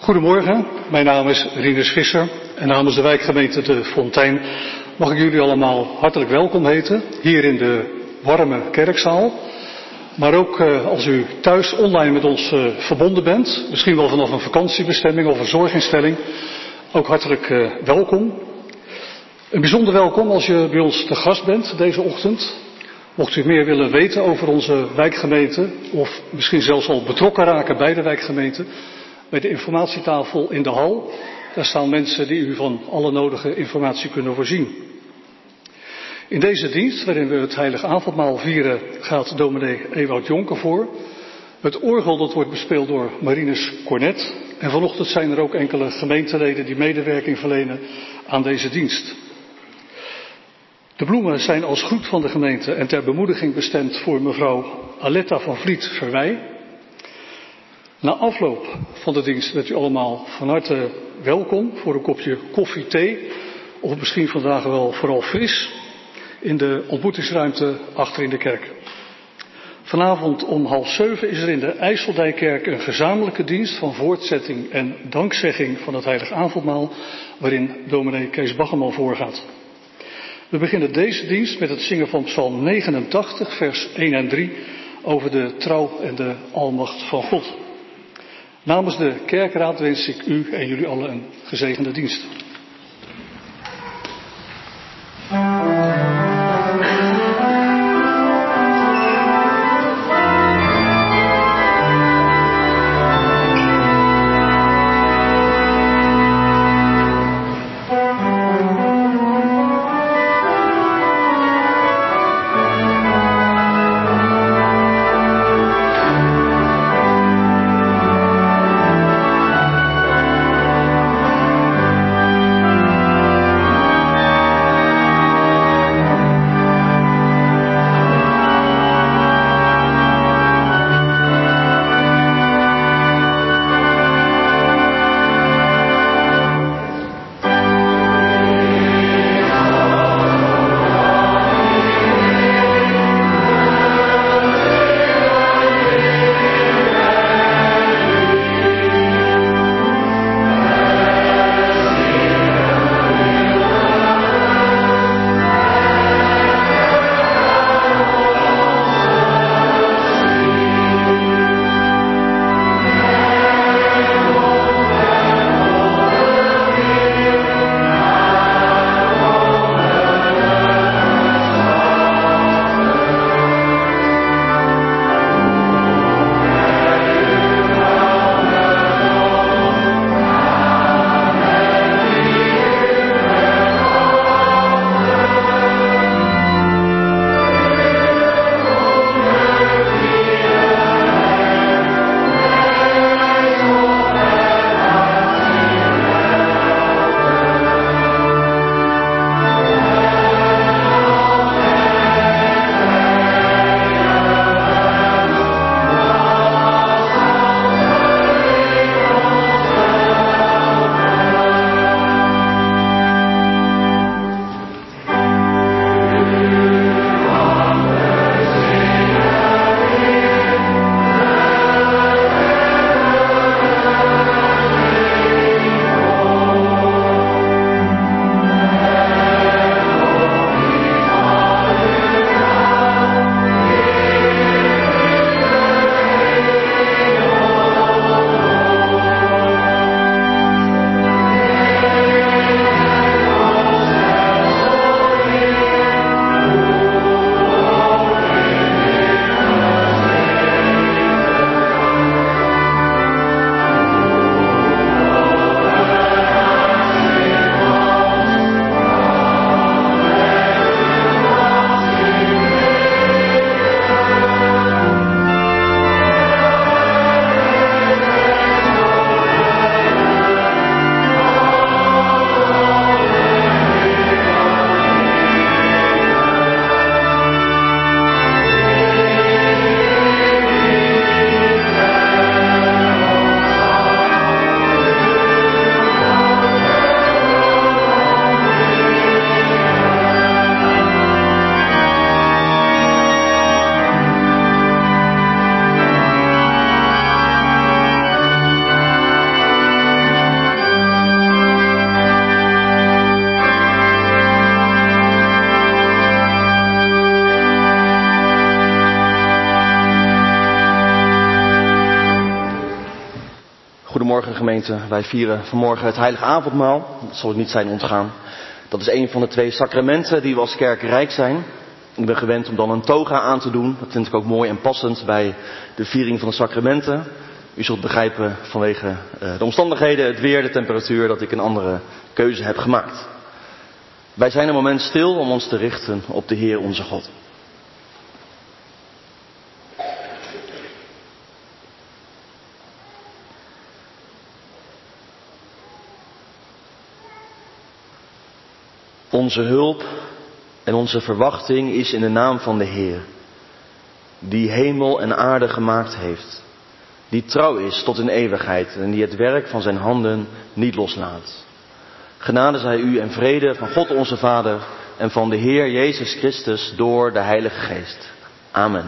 Goedemorgen, mijn naam is Rinus Visser en namens de wijkgemeente De Fontein mag ik jullie allemaal hartelijk welkom heten, hier in de warme kerkzaal. Maar ook als u thuis online met ons verbonden bent, misschien wel vanaf een vakantiebestemming of een zorginstelling, ook hartelijk welkom. Een bijzonder welkom als je bij ons te gast bent deze ochtend. Mocht u meer willen weten over onze wijkgemeente of misschien zelfs al betrokken raken bij de wijkgemeente, bij de informatietafel in de hal, daar staan mensen die u van alle nodige informatie kunnen voorzien. In deze dienst, waarin we het heilige avondmaal vieren, gaat dominee Ewout Jonker voor. Het orgel dat wordt bespeeld door Marinus Cornet. En vanochtend zijn er ook enkele gemeenteleden die medewerking verlenen aan deze dienst. De bloemen zijn als groet van de gemeente en ter bemoediging bestemd voor mevrouw Aletta van Vliet-Verwij. Na afloop van de dienst bent u allemaal van harte welkom voor een kopje koffie, thee of misschien vandaag wel vooral fris in de ontmoetingsruimte achter in de kerk. Vanavond om 6:30 is er in de IJsseldijkkerk een gezamenlijke dienst van voortzetting en dankzegging van het heilige avondmaal, waarin dominee Kees Baggerman voorgaat. We beginnen deze dienst met het zingen van Psalm 89, vers 1 en 3 over de trouw en de almacht van God. Namens de kerkraad wens ik u en jullie allen een gezegende dienst. Goedemorgen gemeente, wij vieren vanmorgen het heilige avondmaal. Dat zal het niet zijn ontgaan. Dat is een van de 2 sacramenten die we als kerk rijk zijn. Ik ben gewend om dan een toga aan te doen. Dat vind ik ook mooi en passend bij de viering van de sacramenten. U zult begrijpen vanwege de omstandigheden, het weer, de temperatuur, dat ik een andere keuze heb gemaakt. Wij zijn een moment stil om ons te richten op de Heer onze God. Onze hulp en onze verwachting is in de naam van de Heer, die hemel en aarde gemaakt heeft, die trouw is tot in eeuwigheid en die het werk van zijn handen niet loslaat. Genade zij u en vrede van God onze Vader en van de Heer Jezus Christus door de Heilige Geest. Amen.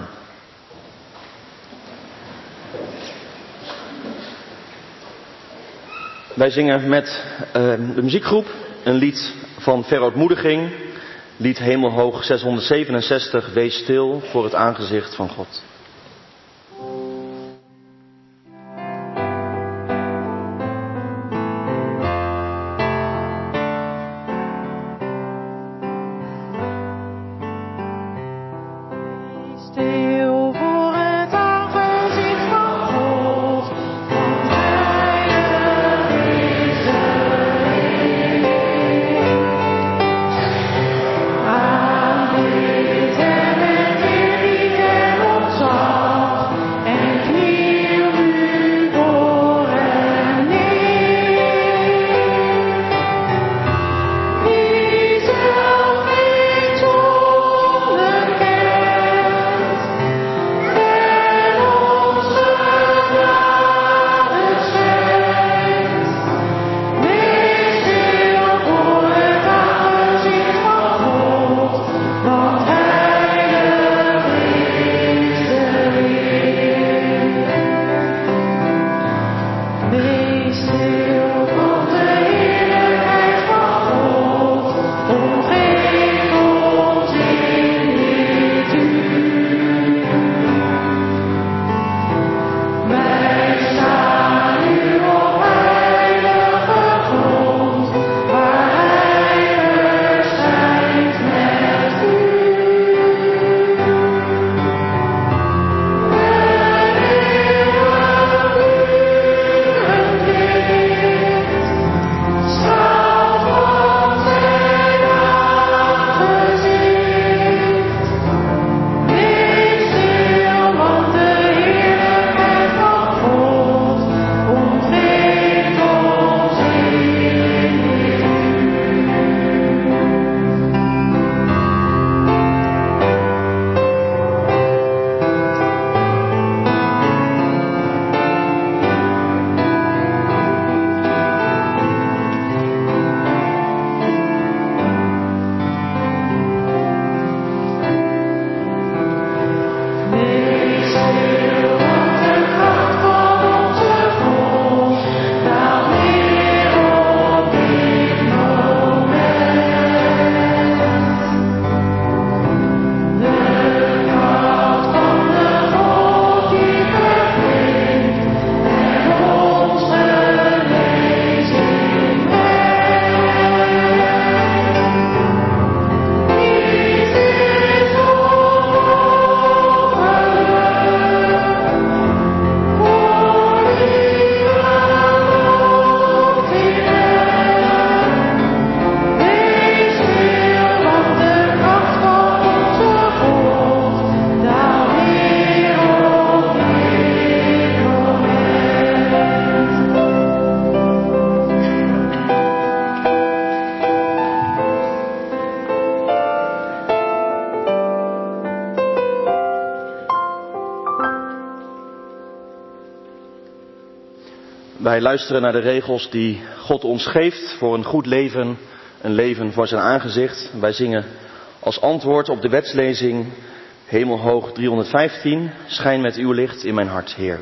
Wij zingen met de muziekgroep een lied van verootmoediging, lied Hemelhoog 667, Wees stil voor het aangezicht van God. Wij luisteren naar de regels die God ons geeft voor een goed leven, een leven voor zijn aangezicht. Wij zingen als antwoord op de wetslezing Hemelhoog 315, schijn met uw licht in mijn hart, Heer.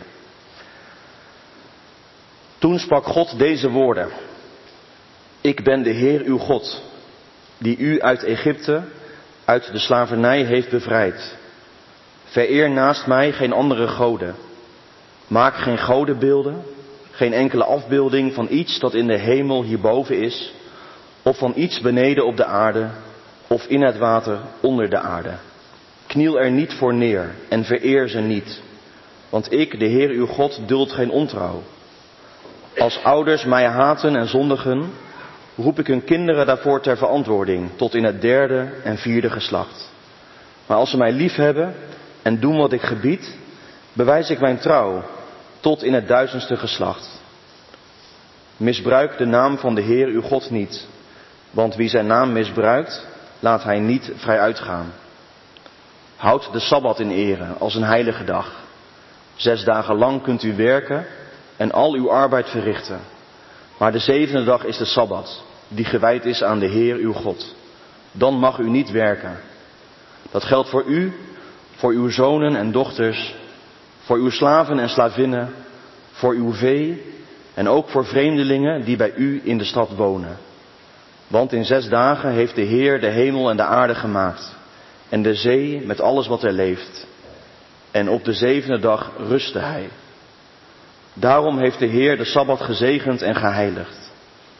Toen sprak God deze woorden: Ik ben de Heer uw God, die u uit Egypte, uit de slavernij heeft bevrijd. Vereer naast mij geen andere goden. Maak geen godenbeelden, geen enkele afbeelding van iets dat in de hemel hierboven is, of van iets beneden op de aarde, of in het water onder de aarde. Kniel er niet voor neer en vereer ze niet, want ik, de Heer uw God, duld geen ontrouw. Als ouders mij haten en zondigen, roep ik hun kinderen daarvoor ter verantwoording, tot in het 3e en 4e geslacht. Maar als ze mij liefhebben en doen wat ik gebied, bewijs ik mijn trouw, tot in het 1000ste geslacht. Misbruik de naam van de Heer uw God niet, want wie zijn naam misbruikt, laat hij niet vrij uitgaan. Houd de Sabbat in ere als een heilige dag. 6 dagen lang kunt u werken en al uw arbeid verrichten. Maar de 7e dag is de Sabbat, die gewijd is aan de Heer uw God. Dan mag u niet werken. Dat geldt voor u, voor uw zonen en dochters, voor uw slaven en slavinnen, voor uw vee en ook voor vreemdelingen die bij u in de stad wonen. Want in 6 dagen heeft de Heer de hemel en de aarde gemaakt en de zee met alles wat er leeft. En op de 7e dag rustte hij. Daarom heeft de Heer de Sabbat gezegend en geheiligd.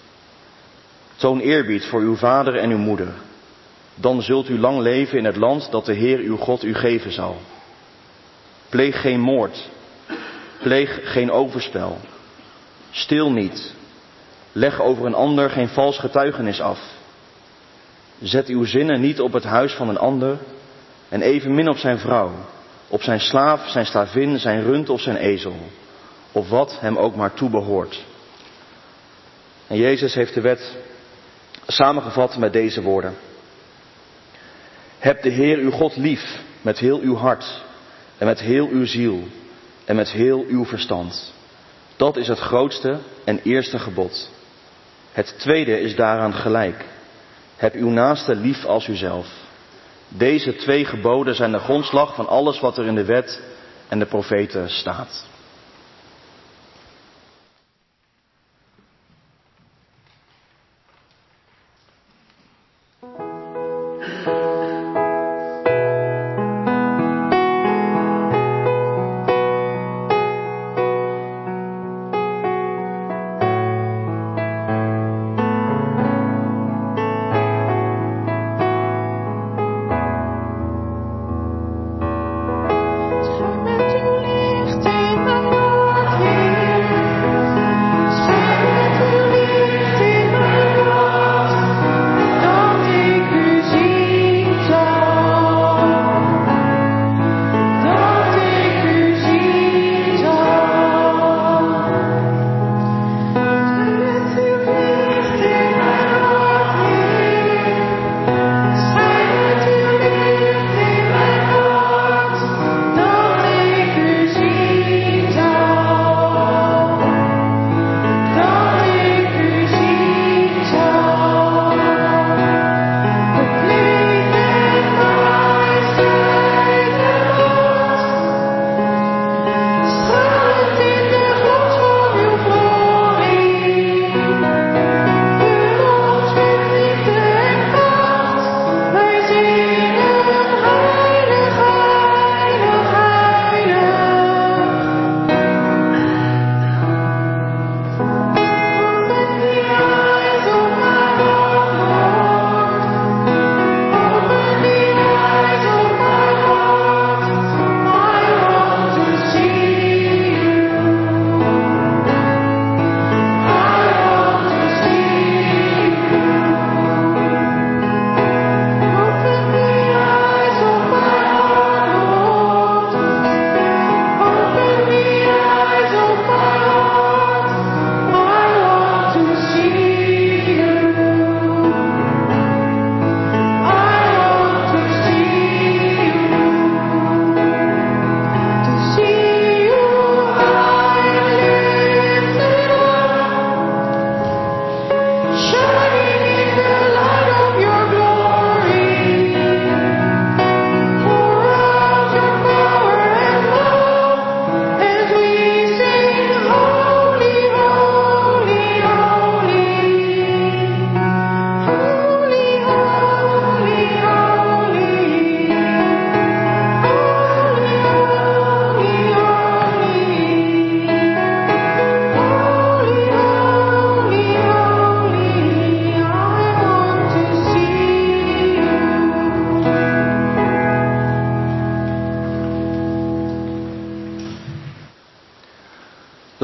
Toon eerbied voor uw vader en uw moeder. Dan zult u lang leven in het land dat de Heer uw God u geven zal. Pleeg geen moord. Pleeg geen overspel. Steel niet. Leg over een ander geen vals getuigenis af. Zet uw zinnen niet op het huis van een ander en evenmin op zijn vrouw, op zijn slaaf, zijn slavin, zijn rund of zijn ezel, of wat hem ook maar toebehoort. En Jezus heeft de wet samengevat met deze woorden. Heb de Heer uw God lief met heel uw hart en met heel uw ziel en met heel uw verstand. Dat is het grootste en eerste gebod. Het tweede is daaraan gelijk. Heb uw naaste lief als uzelf. Deze 2 geboden zijn de grondslag van alles wat er in de wet en de profeten staat. Schijn met uw licht in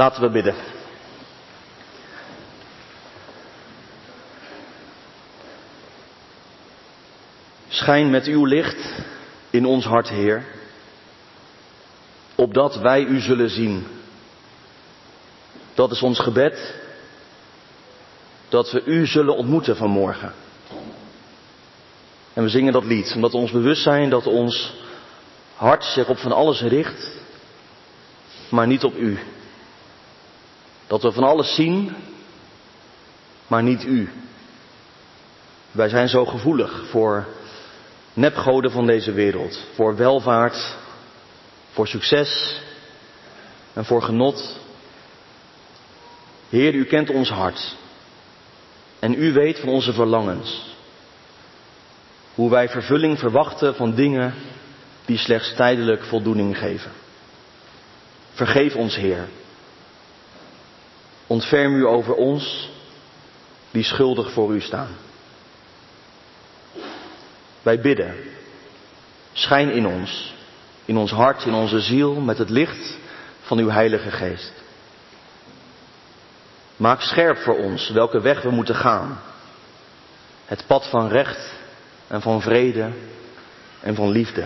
Laten we bidden. Schijn met uw licht in ons hart, Heer, opdat wij u zullen zien. Dat is ons gebed, dat we u zullen ontmoeten vanmorgen. En we zingen dat lied, omdat we ons bewust zijn dat ons hart zich op van alles richt, maar niet op u. Dat we van alles zien, maar niet u. Wij zijn zo gevoelig voor nepgoden van deze wereld, voor welvaart, voor succes en voor genot. Heer, u kent ons hart en u weet van onze verlangens. Hoe wij vervulling verwachten van dingen die slechts tijdelijk voldoening geven. Vergeef ons, Heer. Ontferm u over ons die schuldig voor u staan. Wij bidden, schijn in ons hart, in onze ziel, met het licht van uw Heilige Geest. Maak scherp voor ons welke weg we moeten gaan. Het pad van recht en van vrede en van liefde.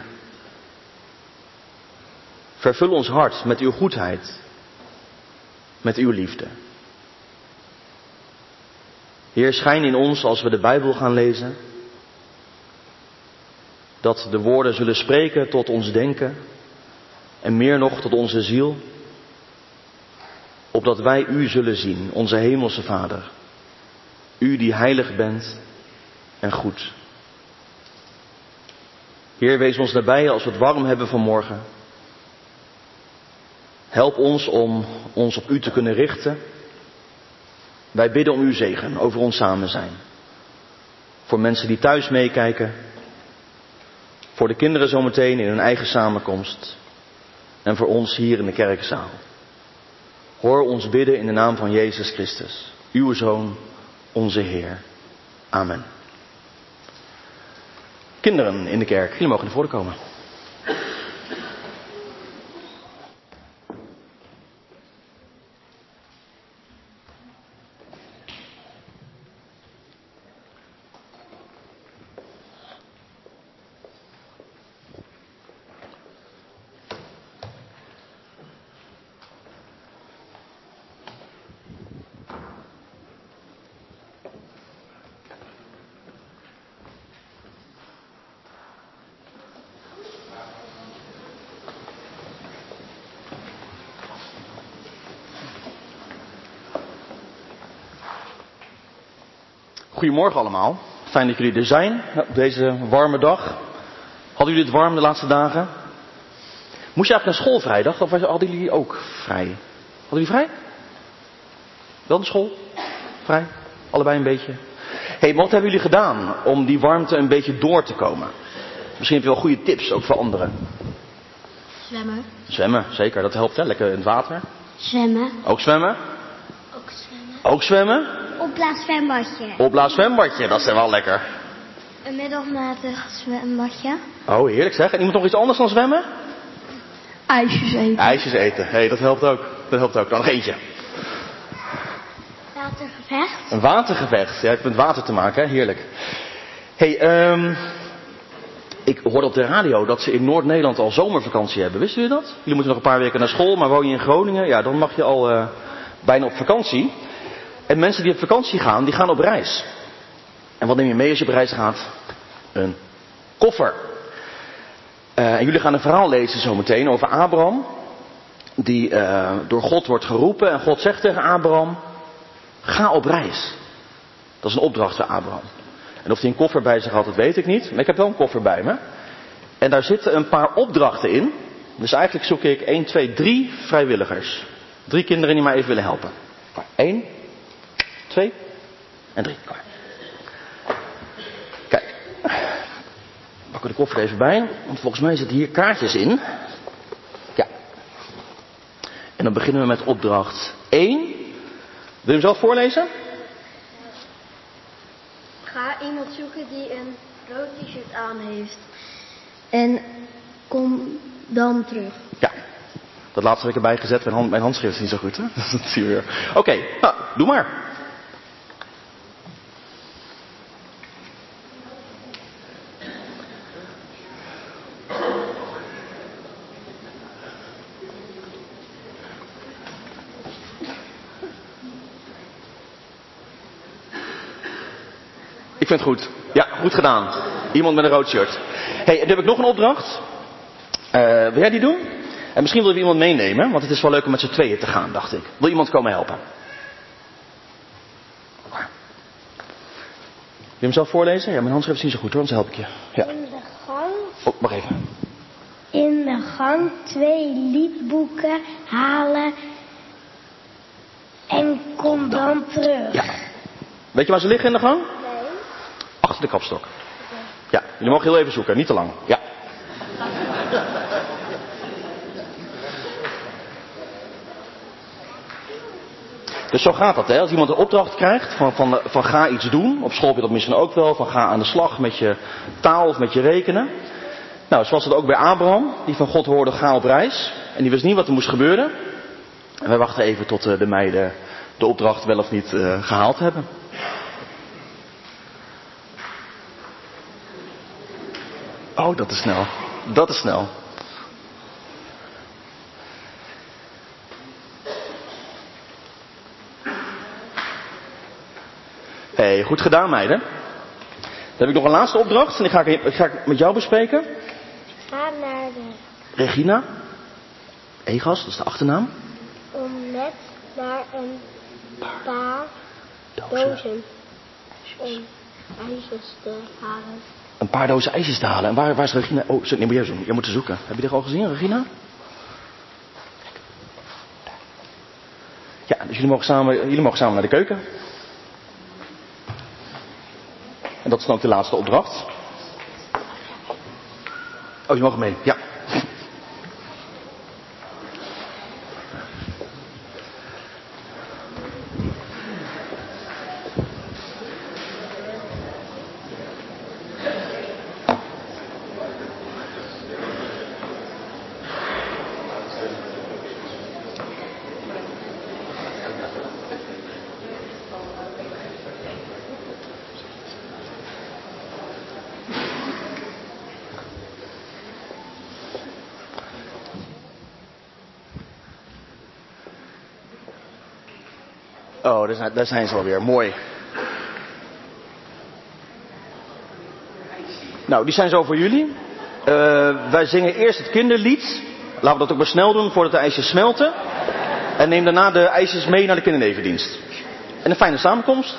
Vervul ons hart met uw goedheid, met uw liefde. Heer, schijn in ons als we de Bijbel gaan lezen, dat de woorden zullen spreken tot ons denken en meer nog tot onze ziel, opdat wij u zullen zien, onze hemelse Vader, u die heilig bent en goed. Heer, wees ons nabij als we het warm hebben vanmorgen. Help ons om ons op u te kunnen richten. Wij bidden om uw zegen over ons samen zijn. Voor mensen die thuis meekijken. Voor de kinderen zometeen in hun eigen samenkomst. En voor ons hier in de kerkzaal. Hoor ons bidden in de naam van Jezus Christus, uw Zoon, onze Heer. Amen. Kinderen in de kerk, jullie mogen naar voren komen. Goedemorgen allemaal. Fijn dat jullie er zijn op deze warme dag. Hadden jullie het warm de laatste dagen? Moest je eigenlijk naar school vrijdag of hadden jullie ook vrij? Hadden jullie vrij? Wel naar school? Vrij? Allebei een beetje? Hey, wat hebben jullie gedaan om die warmte een beetje door te komen? Misschien heb je wel goede tips, ook voor anderen. Zwemmen. Zwemmen, zeker. Dat helpt, hè? Lekker in het water. Zwemmen. Ook zwemmen? Ook zwemmen. Ook zwemmen? Opblaaszwembadje. Opblaaszwembadje, dat is wel lekker. Een middelmatig zwembadje. Oh, heerlijk zeg. En iemand nog iets anders dan zwemmen? IJsjes eten. IJsjes eten. Hé, dat helpt ook. Dat helpt ook. Dan nog eentje. Watergevecht. Een watergevecht. Ja, heeft met water te maken, hè? Heerlijk. Hé, ik hoorde op de radio dat ze in Noord-Nederland al zomervakantie hebben. Wisten jullie dat? Jullie moeten nog een paar weken naar school, maar woon je in Groningen? Ja, dan mag je al bijna op vakantie. En mensen die op vakantie gaan, die gaan op reis. En wat neem je mee als je op reis gaat? Een koffer. En jullie gaan een verhaal lezen zometeen over Abraham. Die door God wordt geroepen. En God zegt tegen Abraham, ga op reis. Dat is een opdracht voor Abraham. En of hij een koffer bij zich had, dat weet ik niet. Maar ik heb wel een koffer bij me. En daar zitten een paar opdrachten in. Dus eigenlijk zoek ik 1, 2, 3 vrijwilligers. 3 kinderen die mij even willen helpen. 1, 2 en 3. Kom maar. Kijk. Pakken we de koffer er even bij. Want volgens mij zitten hier kaartjes in. Ja. En dan beginnen we met opdracht 1. Wil je hem zelf voorlezen? Ga iemand zoeken die een rood t-shirt aan heeft. En kom dan terug. Ja. Dat laatste heb ik erbij gezet. Mijn handschrift is niet zo goed, hè? Dat zie je weer. Oké, nou, doe maar. Ik vind het goed. Ja, goed gedaan. Iemand met een rood shirt. Hey, dan heb ik nog een opdracht. Wil jij die doen? En misschien wil je iemand meenemen, want het is wel leuk om met z'n tweeën te gaan, dacht ik. Wil iemand komen helpen? Wil je hem zelf voorlezen? Ja, mijn handschrift is niet zo goed hoor, anders help ik je. Ja. In de gang. Oh, wacht even. In de gang 2 liedboeken halen en kom dan terug. Ja. Weet je waar ze liggen in de gang? Nee. Achter de kapstok. Ja, jullie mogen heel even zoeken, niet te lang. Ja. Dus zo gaat dat, hè. Als iemand een opdracht krijgt van ga iets doen. Op school heb je dat misschien ook wel. Van ga aan de slag met je taal of met je rekenen. Nou, zoals het ook bij Abraham. Die van God hoorde ga op reis. En die wist niet wat er moest gebeuren. En wij wachten even tot de meiden de opdracht wel of niet gehaald hebben. Oh, dat is snel. Dat is snel. Hey, goed gedaan meiden. Dan heb ik nog een laatste opdracht en die ga ik met jou bespreken. Ga naar de Regina. Egas, dat is de achternaam. om net naar een paar dozen om ijsjes te halen. Een paar dozen ijsjes te halen. En waar is Regina? Oh, nee, moet jij moet ze zoeken. Heb je die al gezien, Regina? Ja, dus jullie mogen samen naar de keuken. En dat is dan ook de laatste opdracht. Oh, je mag mee. Ja. Oh, daar zijn ze alweer. Mooi. Nou, die zijn zo voor jullie. Wij zingen eerst het kinderlied. Laten we dat ook maar snel doen voordat de ijsjes smelten. En neem daarna de ijsjes mee naar de kindernevendienst. En een fijne samenkomst.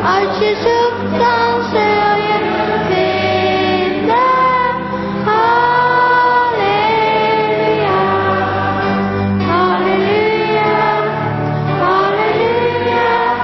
Als je zoekt, dan zul je vinden. Halleluja, halleluja, halleluja,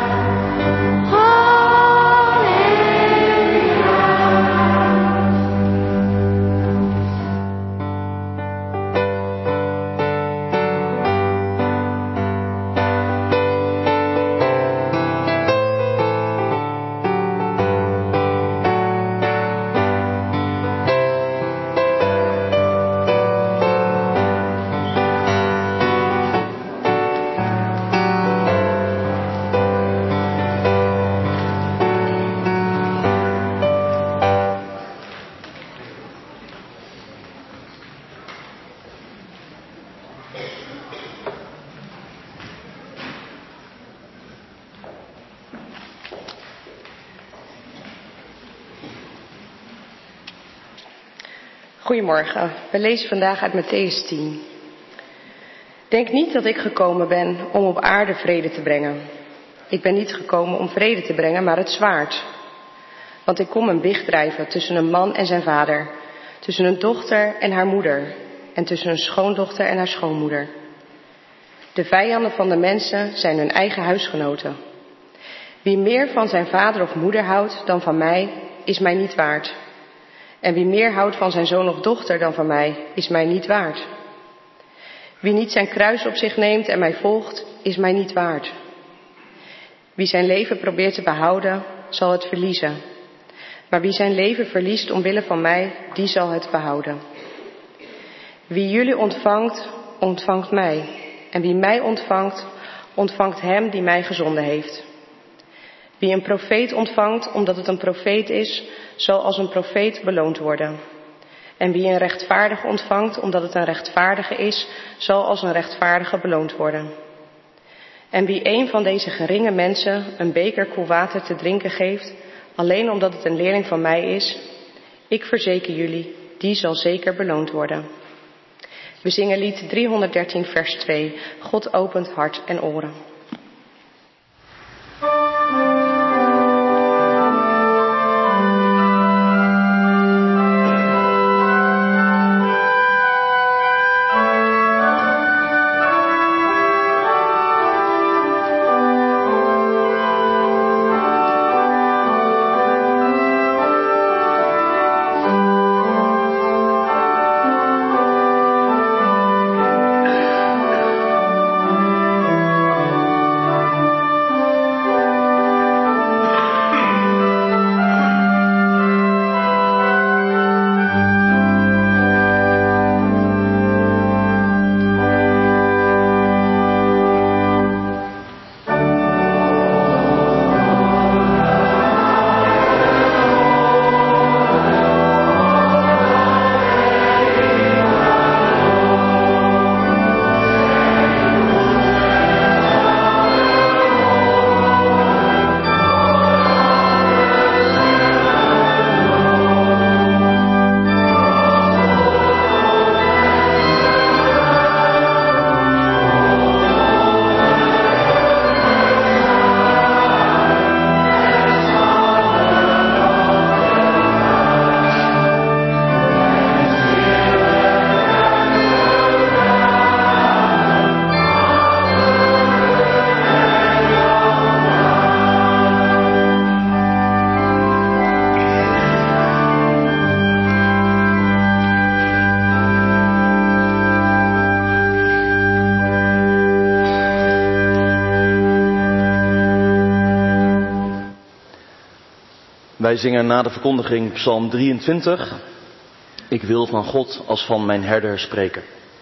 Goedemorgen, we lezen vandaag uit Mattheüs 10. Denk niet dat ik gekomen ben om op aarde vrede te brengen. Ik ben niet gekomen om vrede te brengen, maar het zwaard. Want ik kom een wicht drijven tussen een man en zijn vader, tussen een dochter en haar moeder en tussen een schoondochter en haar schoonmoeder. De vijanden van de mensen zijn hun eigen huisgenoten. Wie meer van zijn vader of moeder houdt dan van mij, is mij niet waard. En wie meer houdt van zijn zoon of dochter dan van mij, is mij niet waard. Wie niet zijn kruis op zich neemt en mij volgt, is mij niet waard. Wie zijn leven probeert te behouden, zal het verliezen. Maar wie zijn leven verliest omwille van mij, die zal het behouden. Wie jullie ontvangt, ontvangt mij. En wie mij ontvangt, ontvangt hem die mij gezonden heeft. Wie een profeet ontvangt omdat het een profeet is, zal als een profeet beloond worden. En wie een rechtvaardige ontvangt omdat het een rechtvaardige is, zal als een rechtvaardige beloond worden. En wie een van deze geringe mensen een beker koel water te drinken geeft, alleen omdat het een leerling van mij is, ik verzeker jullie, die zal zeker beloond worden. We zingen lied 313 vers 2. God opent hart en oren. Wij zingen na de verkondiging Psalm 23. Ik wil van God als van mijn herder spreken.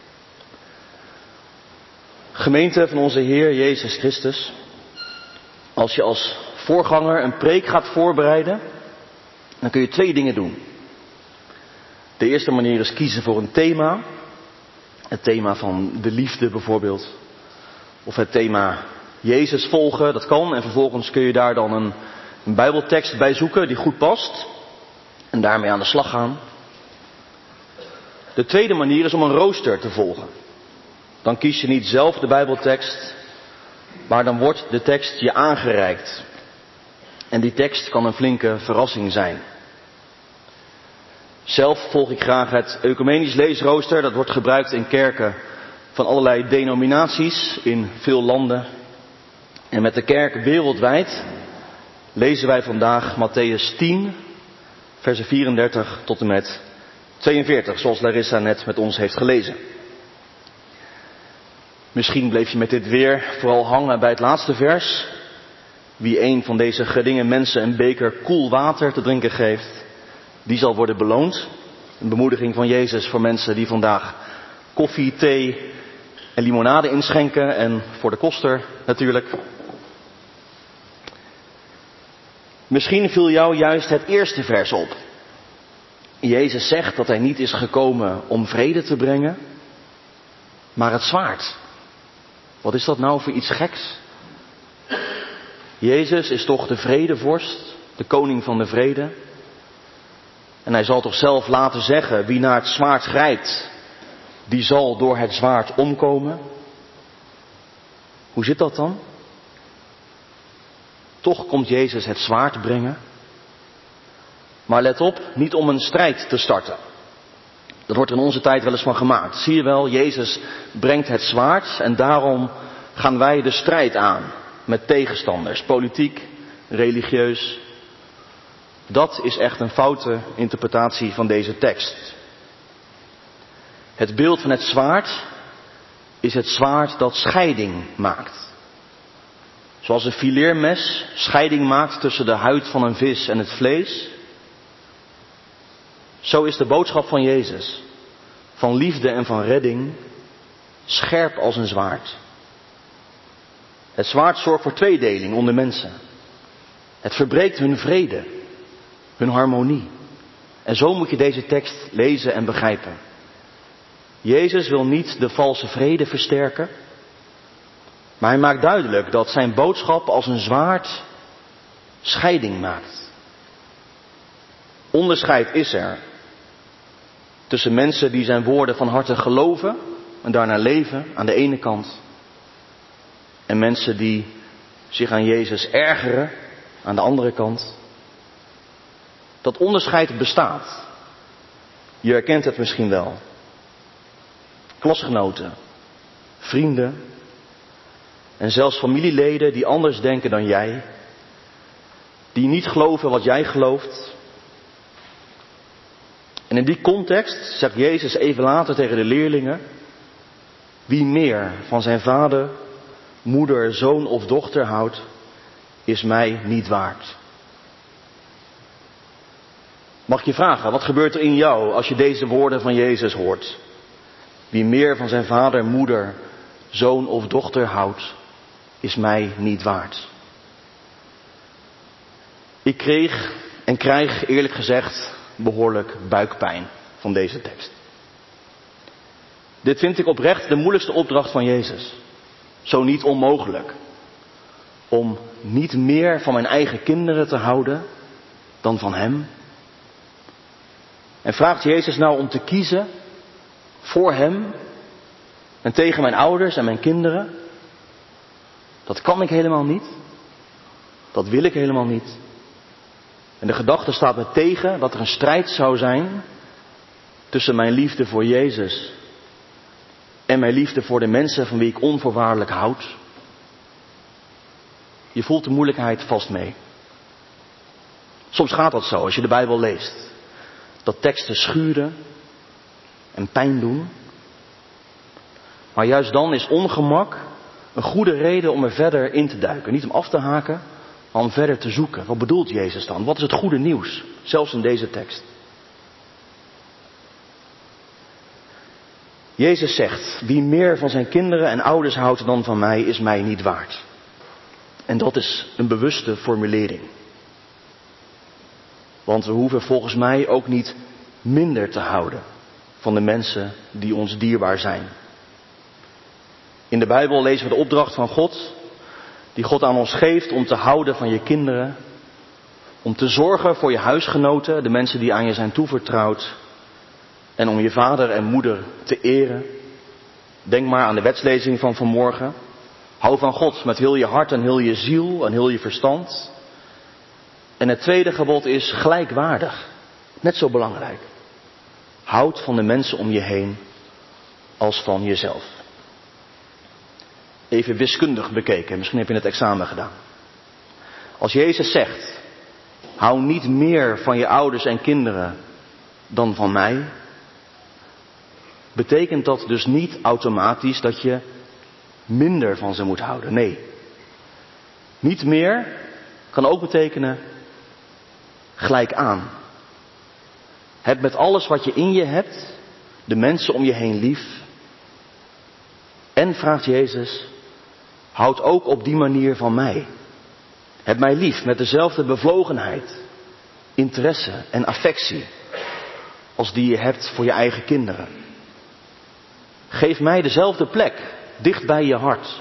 Gemeente van onze Heer Jezus Christus. Als je als voorganger een preek gaat voorbereiden, dan kun je 2 dingen doen. De eerste manier is kiezen voor een thema. Het thema van de liefde bijvoorbeeld. Of het thema Jezus volgen, dat kan. En vervolgens kun je daar dan een Bijbeltekst bij zoeken die goed past. En daarmee aan de slag gaan. De tweede manier is om een rooster te volgen. Dan kies je niet zelf de Bijbeltekst, maar dan wordt de tekst je aangereikt. En die tekst kan een flinke verrassing zijn. Zelf volg ik graag het ecumenisch leesrooster. Dat wordt gebruikt in kerken van allerlei denominaties in veel landen. En met de kerk wereldwijd lezen wij vandaag Mattheüs 10, versen 34 tot en met 42, zoals Larissa net met ons heeft gelezen. Misschien bleef je met dit weer vooral hangen bij het laatste vers. Wie een van deze geringe mensen een beker koel water te drinken geeft, die zal worden beloond. Een bemoediging van Jezus voor mensen die vandaag koffie, thee en limonade inschenken. En voor de koster natuurlijk. Misschien viel jou juist het eerste vers op. Jezus zegt dat hij niet is gekomen om vrede te brengen, maar het zwaard. Wat is dat nou voor iets geks? Jezus is toch de vredevorst, de koning van de vrede. En hij zal toch zelf laten zeggen, wie naar het zwaard grijpt, die zal door het zwaard omkomen. Hoe zit dat dan? Toch komt Jezus het zwaard brengen. Maar let op, niet om een strijd te starten. Dat wordt er in onze tijd wel eens van gemaakt. Zie je wel, Jezus brengt het zwaard en daarom gaan wij de strijd aan met tegenstanders, politiek, religieus. Dat is echt een foute interpretatie van deze tekst. Het beeld van het zwaard is het zwaard dat scheiding maakt. Zoals een fileermes scheiding maakt tussen de huid van een vis en het vlees. Zo is de boodschap van Jezus, van liefde en van redding, scherp als een zwaard. Het zwaard zorgt voor tweedeling onder mensen. Het verbreekt hun vrede, hun harmonie. En zo moet je deze tekst lezen en begrijpen. Jezus wil niet de valse vrede versterken, maar hij maakt duidelijk dat zijn boodschap als een zwaard scheiding maakt. Onderscheid is er tussen mensen die zijn woorden van harte geloven en daarna leven aan de ene kant, en mensen die zich aan Jezus ergeren aan de andere kant. Dat onderscheid bestaat. Je herkent het misschien wel. Klasgenoten, vrienden en zelfs familieleden die anders denken dan jij, die niet geloven wat jij gelooft. En in die context zegt Jezus even later tegen de leerlingen: wie meer van zijn vader, moeder, zoon of dochter houdt, is mij niet waard. Mag ik je vragen, wat gebeurt er in jou als je deze woorden van Jezus hoort? Wie meer van zijn vader, moeder, zoon of dochter houdt, is mij niet waard. Ik kreeg en krijg eerlijk gezegd behoorlijk buikpijn van deze tekst. Dit vind ik oprecht de moeilijkste opdracht van Jezus. Zo niet onmogelijk. Om niet meer van mijn eigen kinderen te houden dan van hem. En vraagt Jezus nou om te kiezen voor hem en tegen mijn ouders en mijn kinderen? Dat kan ik helemaal niet. Dat wil ik helemaal niet. En de gedachte staat me tegen dat er een strijd zou zijn tussen mijn liefde voor Jezus en mijn liefde voor de mensen van wie ik onvoorwaardelijk houd. Je voelt de moeilijkheid vast mee. Soms gaat dat zo als je de Bijbel leest. Dat teksten schuren en pijn doen. Maar juist dan is ongemak een goede reden om er verder in te duiken. Niet om af te haken, maar om verder te zoeken. Wat bedoelt Jezus dan? Wat is het goede nieuws? Zelfs in deze tekst. Jezus zegt, wie meer van zijn kinderen en ouders houdt dan van mij, is mij niet waard. En dat is een bewuste formulering. Want we hoeven volgens mij ook niet minder te houden van de mensen die ons dierbaar zijn. In de Bijbel lezen we de opdracht van God, die God aan ons geeft om te houden van je kinderen, om te zorgen voor je huisgenoten, de mensen die aan je zijn toevertrouwd, en om je vader en moeder te eren. Denk maar aan de wetslezing van vanmorgen. Hou van God met heel je hart en heel je ziel en heel je verstand. En het tweede gebod is gelijkwaardig. Net zo belangrijk. Houd van de mensen om je heen als van jezelf. Even wiskundig bekeken, misschien heb je het examen gedaan. Als Jezus zegt, hou niet meer van je ouders en kinderen dan van mij, betekent dat dus niet automatisch dat je minder van ze moet houden. Nee. Niet meer kan ook betekenen gelijk aan. Heb met alles wat je in je hebt, de mensen om je heen lief. En vraagt Jezus, houd ook op die manier van mij. Heb mij lief met dezelfde bevlogenheid, interesse en affectie als die je hebt voor je eigen kinderen. Geef mij dezelfde plek, dicht bij je hart.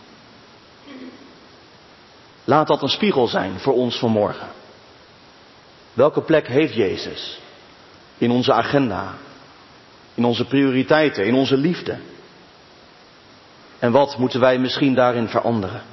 Laat dat een spiegel zijn voor ons vanmorgen. Welke plek heeft Jezus in onze agenda, in onze prioriteiten, in onze liefde? En wat moeten wij misschien daarin veranderen?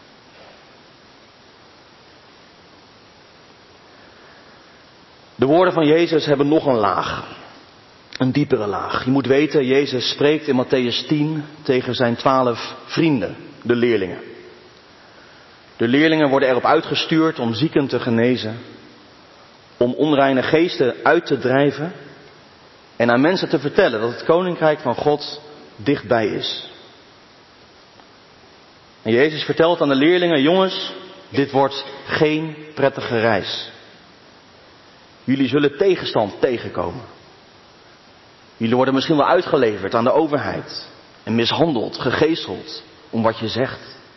De woorden van Jezus hebben nog een laag. Een diepere laag. Je moet weten, Jezus spreekt in Mattheüs 10 tegen zijn 12 vrienden, de leerlingen. De leerlingen worden erop uitgestuurd om zieken te genezen, om onreine geesten uit te drijven en aan mensen te vertellen dat het koninkrijk van God dichtbij is. En Jezus vertelt aan de leerlingen, jongens, dit wordt geen prettige reis. Jullie zullen tegenstand tegenkomen. Jullie worden misschien wel uitgeleverd aan de overheid en mishandeld, gegeeseld om wat je zegt.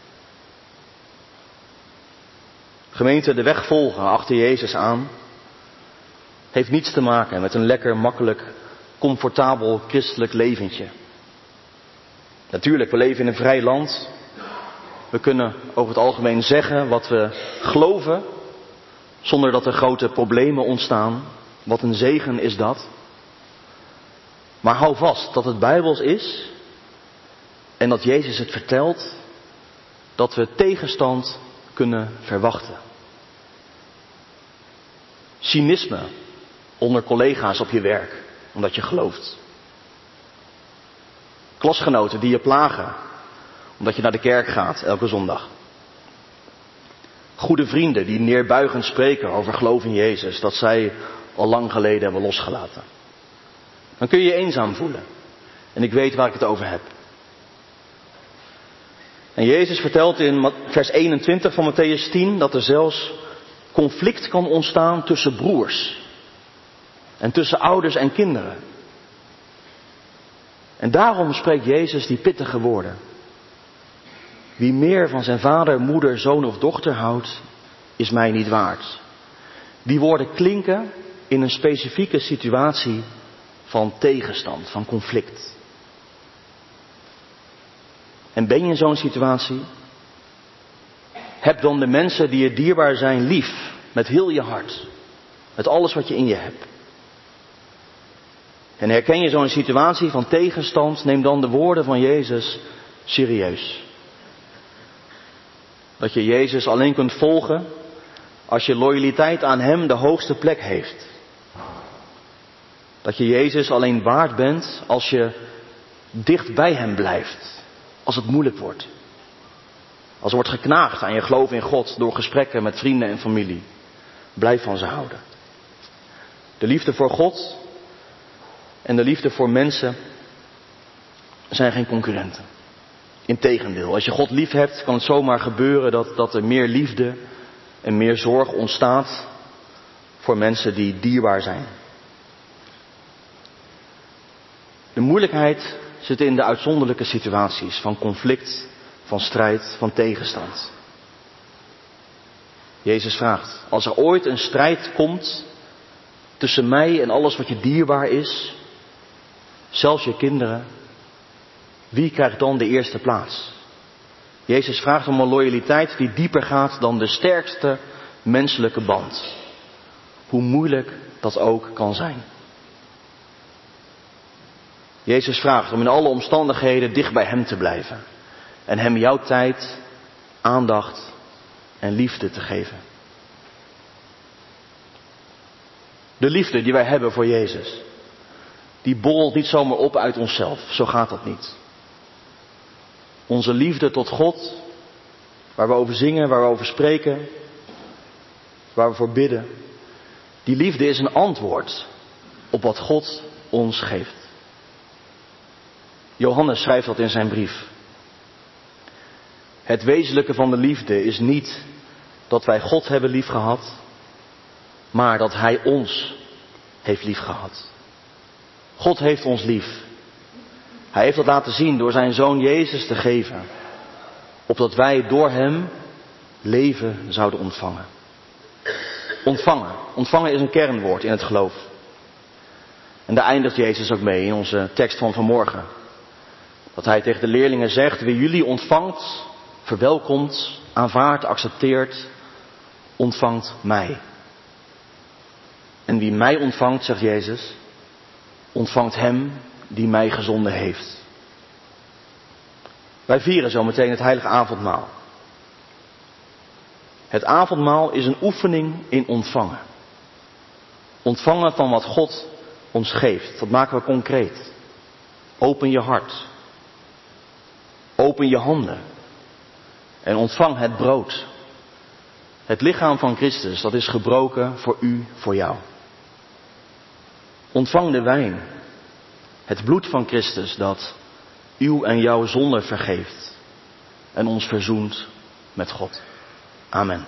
Gemeente, de weg volgen achter Jezus aan heeft niets te maken met een lekker, makkelijk, comfortabel christelijk leventje. Natuurlijk, we leven in een vrij land. We kunnen over het algemeen zeggen wat we geloven, zonder dat er grote problemen ontstaan. Wat een zegen is dat. Maar hou vast dat het Bijbels is en dat Jezus het vertelt, dat we tegenstand kunnen verwachten. Cynisme onder collega's op je werk, omdat je gelooft. Klasgenoten die je plagen, omdat je naar de kerk gaat elke zondag. Goede vrienden die neerbuigend spreken over geloof in Jezus, dat zij al lang geleden hebben losgelaten. Dan kun je je eenzaam voelen. En ik weet waar ik het over heb. En Jezus vertelt in vers 21 van Mattheüs 10 dat er zelfs conflict kan ontstaan tussen broers. En tussen ouders en kinderen. En daarom spreekt Jezus die pittige woorden. Wie meer van zijn vader, moeder, zoon of dochter houdt, is mij niet waard. Die woorden klinken in een specifieke situatie van tegenstand, van conflict. En ben je in zo'n situatie? Heb dan de mensen die je dierbaar zijn lief, met heel je hart, met alles wat je in je hebt. En herken je zo'n situatie van tegenstand, neem dan de woorden van Jezus serieus. Dat je Jezus alleen kunt volgen als je loyaliteit aan Hem de hoogste plek heeft. Dat je Jezus alleen waard bent als je dicht bij Hem blijft. Als het moeilijk wordt. Als er wordt geknaagd aan je geloof in God door gesprekken met vrienden en familie. Blijf van ze houden. De liefde voor God en de liefde voor mensen zijn geen concurrenten. Integendeel, als je God lief hebt, kan het zomaar gebeuren dat er meer liefde en meer zorg ontstaat voor mensen die dierbaar zijn. De moeilijkheid zit in de uitzonderlijke situaties van conflict, van strijd, van tegenstand. Jezus vraagt, als er ooit een strijd komt tussen mij en alles wat je dierbaar is, zelfs je kinderen, wie krijgt dan de eerste plaats? Jezus vraagt om een loyaliteit die dieper gaat dan de sterkste menselijke band. Hoe moeilijk dat ook kan zijn. Jezus vraagt om in alle omstandigheden dicht bij Hem te blijven. En Hem jouw tijd, aandacht en liefde te geven. De liefde die wij hebben voor Jezus, die borrelt niet zomaar op uit onszelf. Zo gaat dat niet. Onze liefde tot God, waar we over zingen, waar we over spreken, waar we voor bidden, die liefde is een antwoord op wat God ons geeft. Johannes schrijft dat in zijn brief. Het wezenlijke van de liefde is niet dat wij God hebben liefgehad, maar dat Hij ons heeft liefgehad. God heeft ons lief. Hij heeft dat laten zien door zijn Zoon Jezus te geven, opdat wij door Hem leven zouden ontvangen. Ontvangen is een kernwoord in het geloof. En daar eindigt Jezus ook mee in onze tekst van vanmorgen. Dat Hij tegen de leerlingen zegt: wie jullie ontvangt, verwelkomt, aanvaardt, accepteert, ontvangt mij. En wie mij ontvangt, zegt Jezus, ontvangt Hem die mij gezonden heeft. Wij vieren zo meteen het heilige avondmaal. Het avondmaal is een oefening in ontvangen. Ontvangen van wat God ons geeft. Dat maken we concreet. Open je hart. Open je handen. En ontvang het brood. Het lichaam van Christus, dat is gebroken voor u, voor jou. Ontvang de wijn. Het bloed van Christus dat uw en jouw zonde vergeeft. En ons verzoent met God. Amen.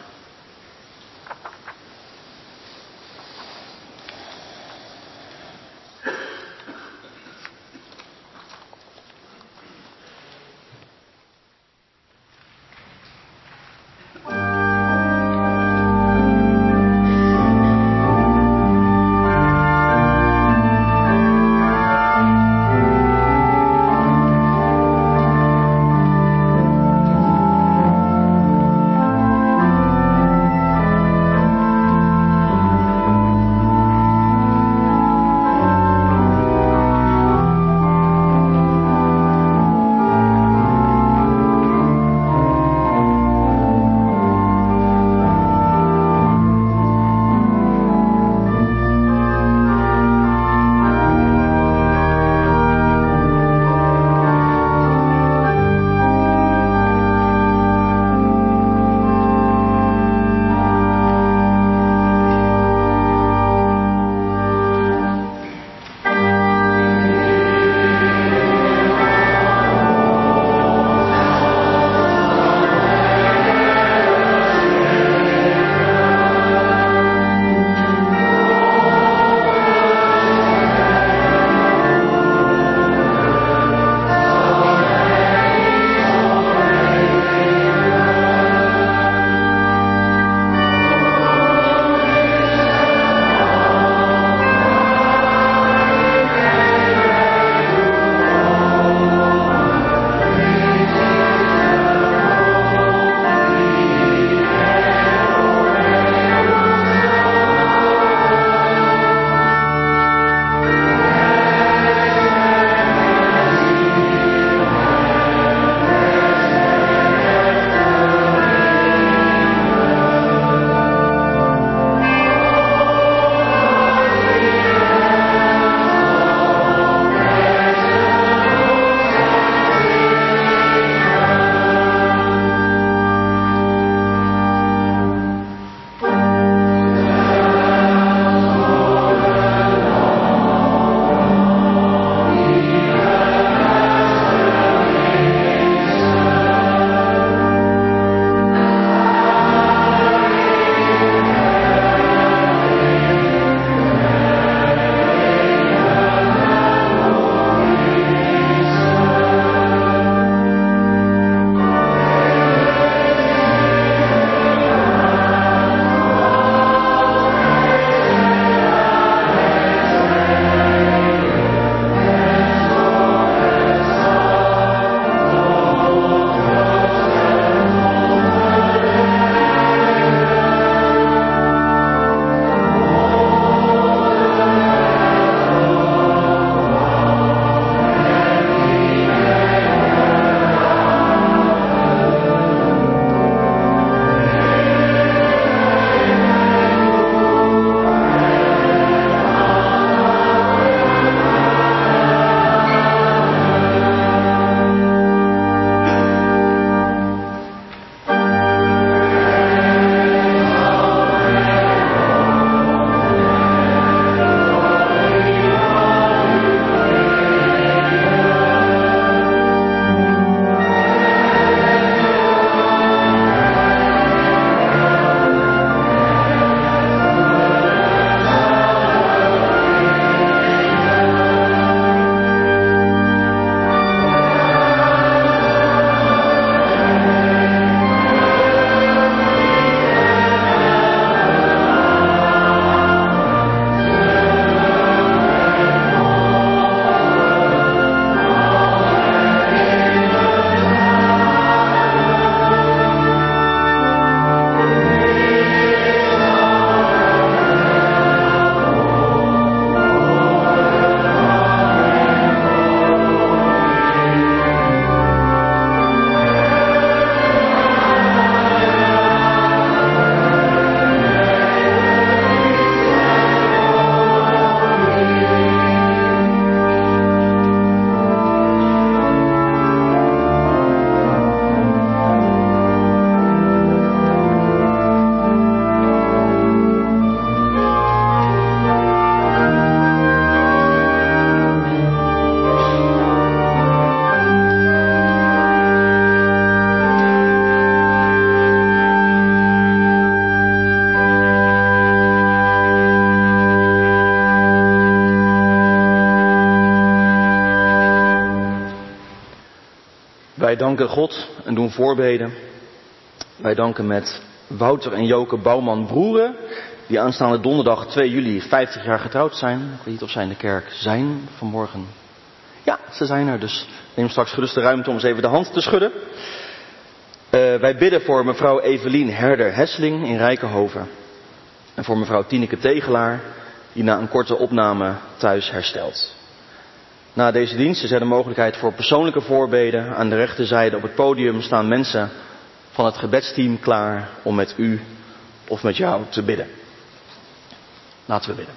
Wij danken God en doen voorbeden. Wij danken met Wouter en Joke Bouwman-Broeren, die aanstaande donderdag 2 juli 50 jaar getrouwd zijn. Ik weet niet of zij in de kerk zijn vanmorgen. Ja, ze zijn er, dus neem straks gerust de ruimte om eens even de hand te schudden. Wij bidden voor mevrouw Evelien Herder-Hesseling in Rijkenhoven. En voor mevrouw Tineke Tegelaar, die na een korte opname thuis herstelt. Na deze dienst is er de mogelijkheid voor persoonlijke voorbeden. Aan de rechterzijde op het podium staan mensen van het gebedsteam klaar om met u of met jou te bidden. Laten we bidden.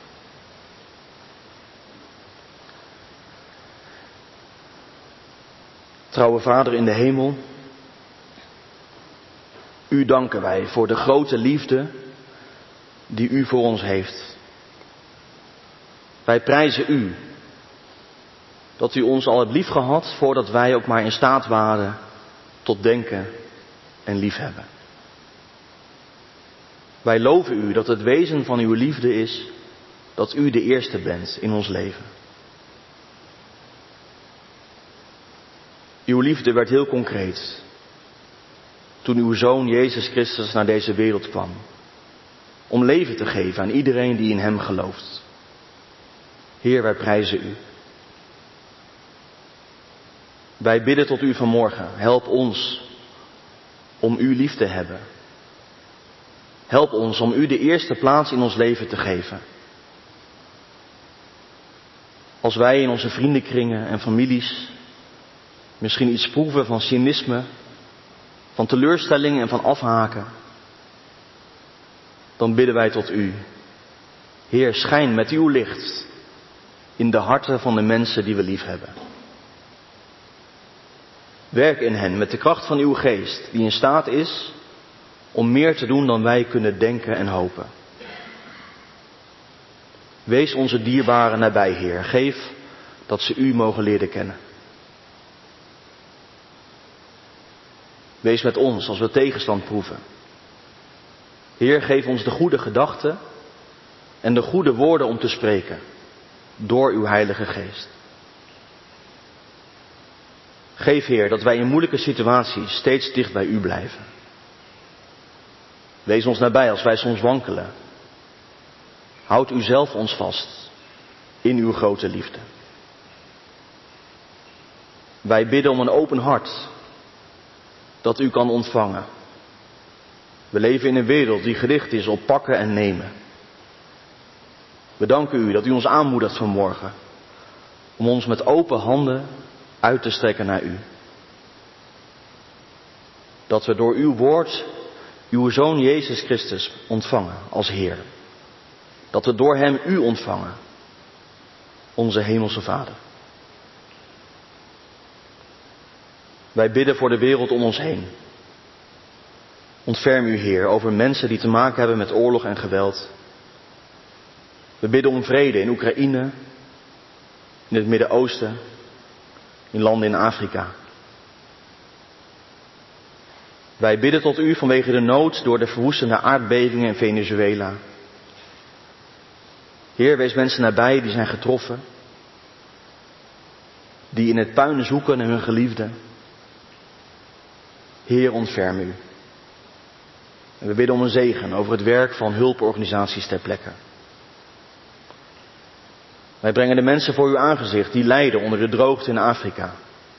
Trouwe Vader in de hemel, u danken wij voor de grote liefde die u voor ons heeft. Wij prijzen u dat u ons al hebt liefgehad voordat wij ook maar in staat waren tot denken en liefhebben. Wij loven u dat het wezen van uw liefde is dat u de eerste bent in ons leven. Uw liefde werd heel concreet toen uw Zoon Jezus Christus naar deze wereld kwam. Om leven te geven aan iedereen die in hem gelooft. Heer, wij prijzen u. Wij bidden tot u vanmorgen. Help ons om u lief te hebben. Help ons om u de eerste plaats in ons leven te geven. Als wij in onze vriendenkringen en families misschien iets proeven van cynisme, van teleurstelling en van afhaken, dan bidden wij tot u. Heer, schijn met uw licht in de harten van de mensen die we lief hebben. Werk in hen met de kracht van uw geest, die in staat is om meer te doen dan wij kunnen denken en hopen. Wees onze dierbaren nabij, Heer. Geef dat ze u mogen leren kennen. Wees met ons als we tegenstand proeven. Heer, geef ons de goede gedachten en de goede woorden om te spreken door uw Heilige Geest. Geef, Heer, dat wij in moeilijke situaties steeds dicht bij u blijven. Wees ons nabij als wij soms wankelen. Houd u zelf ons vast in uw grote liefde. Wij bidden om een open hart dat u kan ontvangen. We leven in een wereld die gericht is op pakken en nemen. We danken u dat u ons aanmoedigt vanmorgen om ons met open handen uit te strekken naar u. Dat we door uw woord uw Zoon Jezus Christus ontvangen als Heer. Dat we door hem u ontvangen, onze hemelse Vader. Wij bidden voor de wereld om ons heen. Ontferm u, Heer, over mensen die te maken hebben met oorlog en geweld. We bidden om vrede in Oekraïne, in het Midden-Oosten, in landen in Afrika. Wij bidden tot u vanwege de nood door de verwoestende aardbevingen in Venezuela. Heer, wees mensen nabij die zijn getroffen, die in het puin zoeken naar hun geliefden. Heer, ontferm u. En we bidden om een zegen over het werk van hulporganisaties ter plekke. Wij brengen de mensen voor uw aangezicht die lijden onder de droogte in Afrika.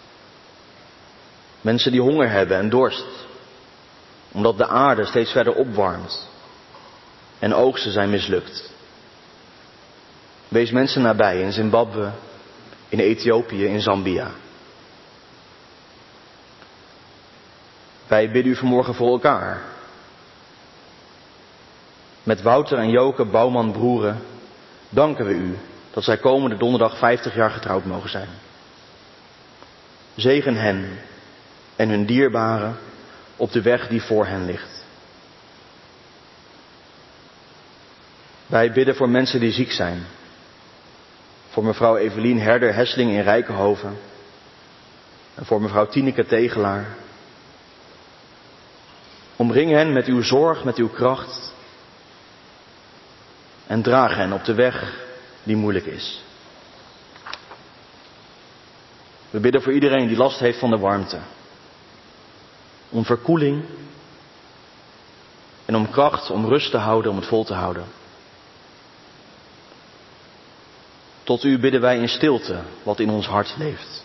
Mensen die honger hebben en dorst, omdat de aarde steeds verder opwarmt en oogsten zijn mislukt. Wees mensen nabij in Zimbabwe, in Ethiopië, in Zambia. Wij bidden u vanmorgen voor elkaar. Met Wouter en Joke Bouwman-Broeren danken we u dat zij komende donderdag 50 jaar getrouwd mogen zijn. Zegen hen en hun dierbaren op de weg die voor hen ligt. Wij bidden voor mensen die ziek zijn. Voor mevrouw Evelien Herder-Hesseling in Rijkenhoven. En voor mevrouw Tineke Tegelaar. Omring hen met uw zorg, met uw kracht. En draag hen op de weg die moeilijk is. We bidden voor iedereen die last heeft van de warmte. om verkoeling en om kracht, om rust te houden, om het vol te houden. Tot u bidden wij in stilte wat in ons hart leeft.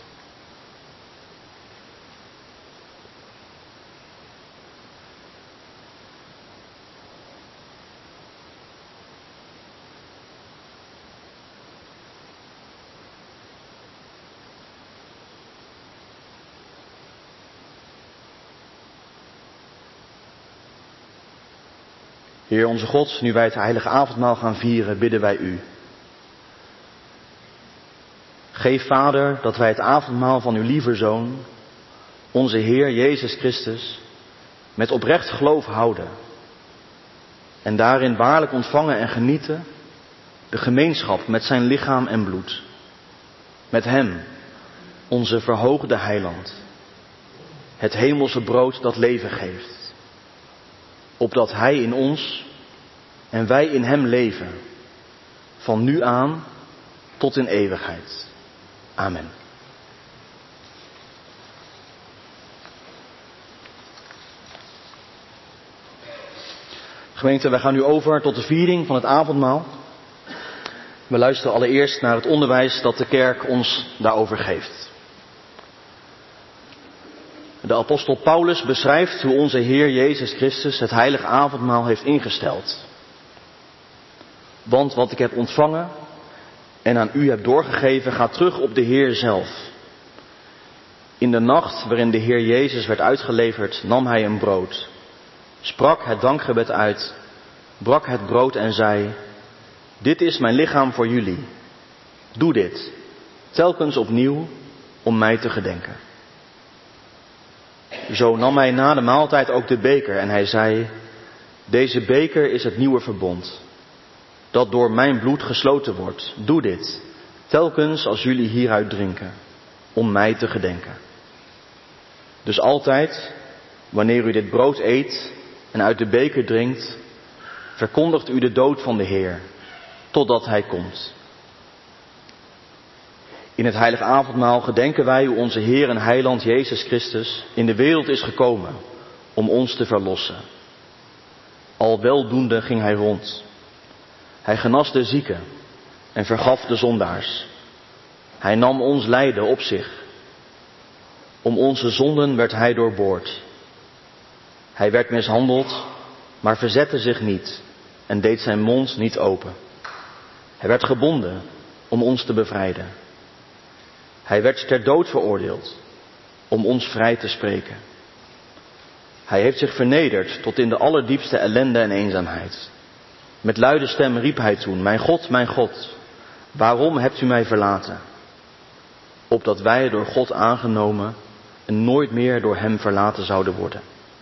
Heer onze God, nu wij het heilige avondmaal gaan vieren, bidden wij u. Geef, Vader, dat wij het avondmaal van uw lieve Zoon, onze Heer Jezus Christus, met oprecht geloof houden. En daarin waarlijk ontvangen en genieten de gemeenschap met zijn lichaam en bloed. Met hem, onze verhoogde heiland. Het hemelse brood dat leven geeft. Opdat hij in ons en wij in hem leven. Van nu aan tot in eeuwigheid. Amen. Gemeente, wij gaan nu over tot de viering van het avondmaal. We luisteren allereerst naar het onderwijs dat de kerk ons daarover geeft. De apostel Paulus beschrijft hoe onze Heer Jezus Christus het heilige avondmaal heeft ingesteld. Want wat ik heb ontvangen en aan u heb doorgegeven gaat terug op de Heer zelf. In de nacht waarin de Heer Jezus werd uitgeleverd nam hij een brood. Sprak het dankgebed uit, brak het brood en zei: dit is mijn lichaam voor jullie. Doe dit, telkens opnieuw, om mij te gedenken. Zo nam hij na de maaltijd ook de beker en hij zei: deze beker is het nieuwe verbond, dat door mijn bloed gesloten wordt. Doe dit, telkens als jullie hieruit drinken, om mij te gedenken. Dus altijd, wanneer u dit brood eet en uit de beker drinkt, verkondigt u de dood van de Heer, totdat hij komt. In het heilige avondmaal gedenken wij hoe onze Heer en Heiland Jezus Christus in de wereld is gekomen om ons te verlossen. Al weldoende ging hij rond. Hij genas de zieken en vergaf de zondaars. Hij nam ons lijden op zich. Om onze zonden werd hij doorboord. Hij werd mishandeld, maar verzette zich niet en deed zijn mond niet open. Hij werd gebonden om ons te bevrijden. Hij werd ter dood veroordeeld om ons vrij te spreken. Hij heeft zich vernederd tot in de allerdiepste ellende en eenzaamheid. Met luide stem riep hij toen: mijn God, waarom hebt u mij verlaten? Opdat wij door God aangenomen en nooit meer door hem verlaten zouden worden.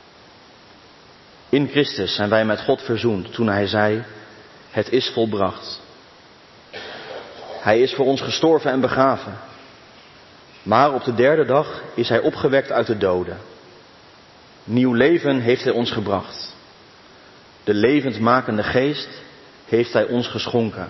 In Christus zijn wij met God verzoend toen hij zei: het is volbracht. Hij is voor ons gestorven en begraven. Maar op de derde dag is hij opgewekt uit de doden. Nieuw leven heeft hij ons gebracht. De levendmakende geest heeft hij ons geschonken.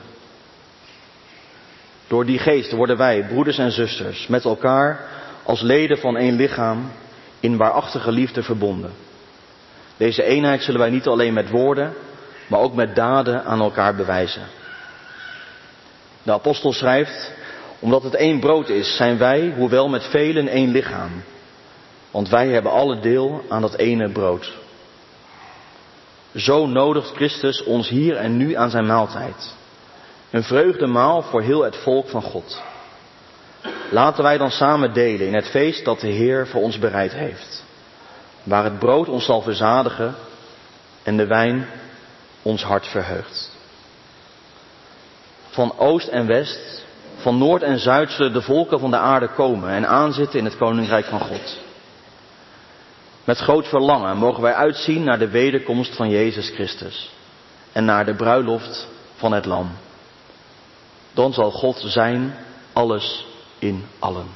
Door die geest worden wij, broeders en zusters, met elkaar als leden van één lichaam in waarachtige liefde verbonden. Deze eenheid zullen wij niet alleen met woorden, maar ook met daden aan elkaar bewijzen. De apostel schrijft: omdat het één brood is, zijn wij, hoewel met velen, één lichaam. Want wij hebben alle deel aan dat ene brood. Zo nodigt Christus ons hier en nu aan zijn maaltijd. Een vreugdemaal voor heel het volk van God. Laten wij dan samen delen in het feest dat de Heer voor ons bereid heeft. Waar het brood ons zal verzadigen en de wijn ons hart verheugt. Van oost en west, van noord en zuid zullen de volken van de aarde komen en aanzitten in het koninkrijk van God. Met groot verlangen mogen wij uitzien naar de wederkomst van Jezus Christus en naar de bruiloft van het Lam. Dan zal God zijn alles in allen.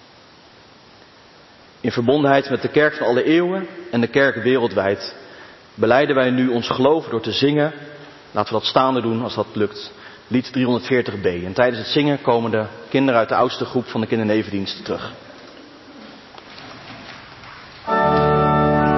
In verbondenheid met de kerk van alle eeuwen en de kerk wereldwijd belijden wij nu ons geloof door te zingen. Laten we dat staande doen als dat lukt. Lied 340b. En tijdens het zingen komen de kinderen uit de oudste groep van de kindernevendienst terug.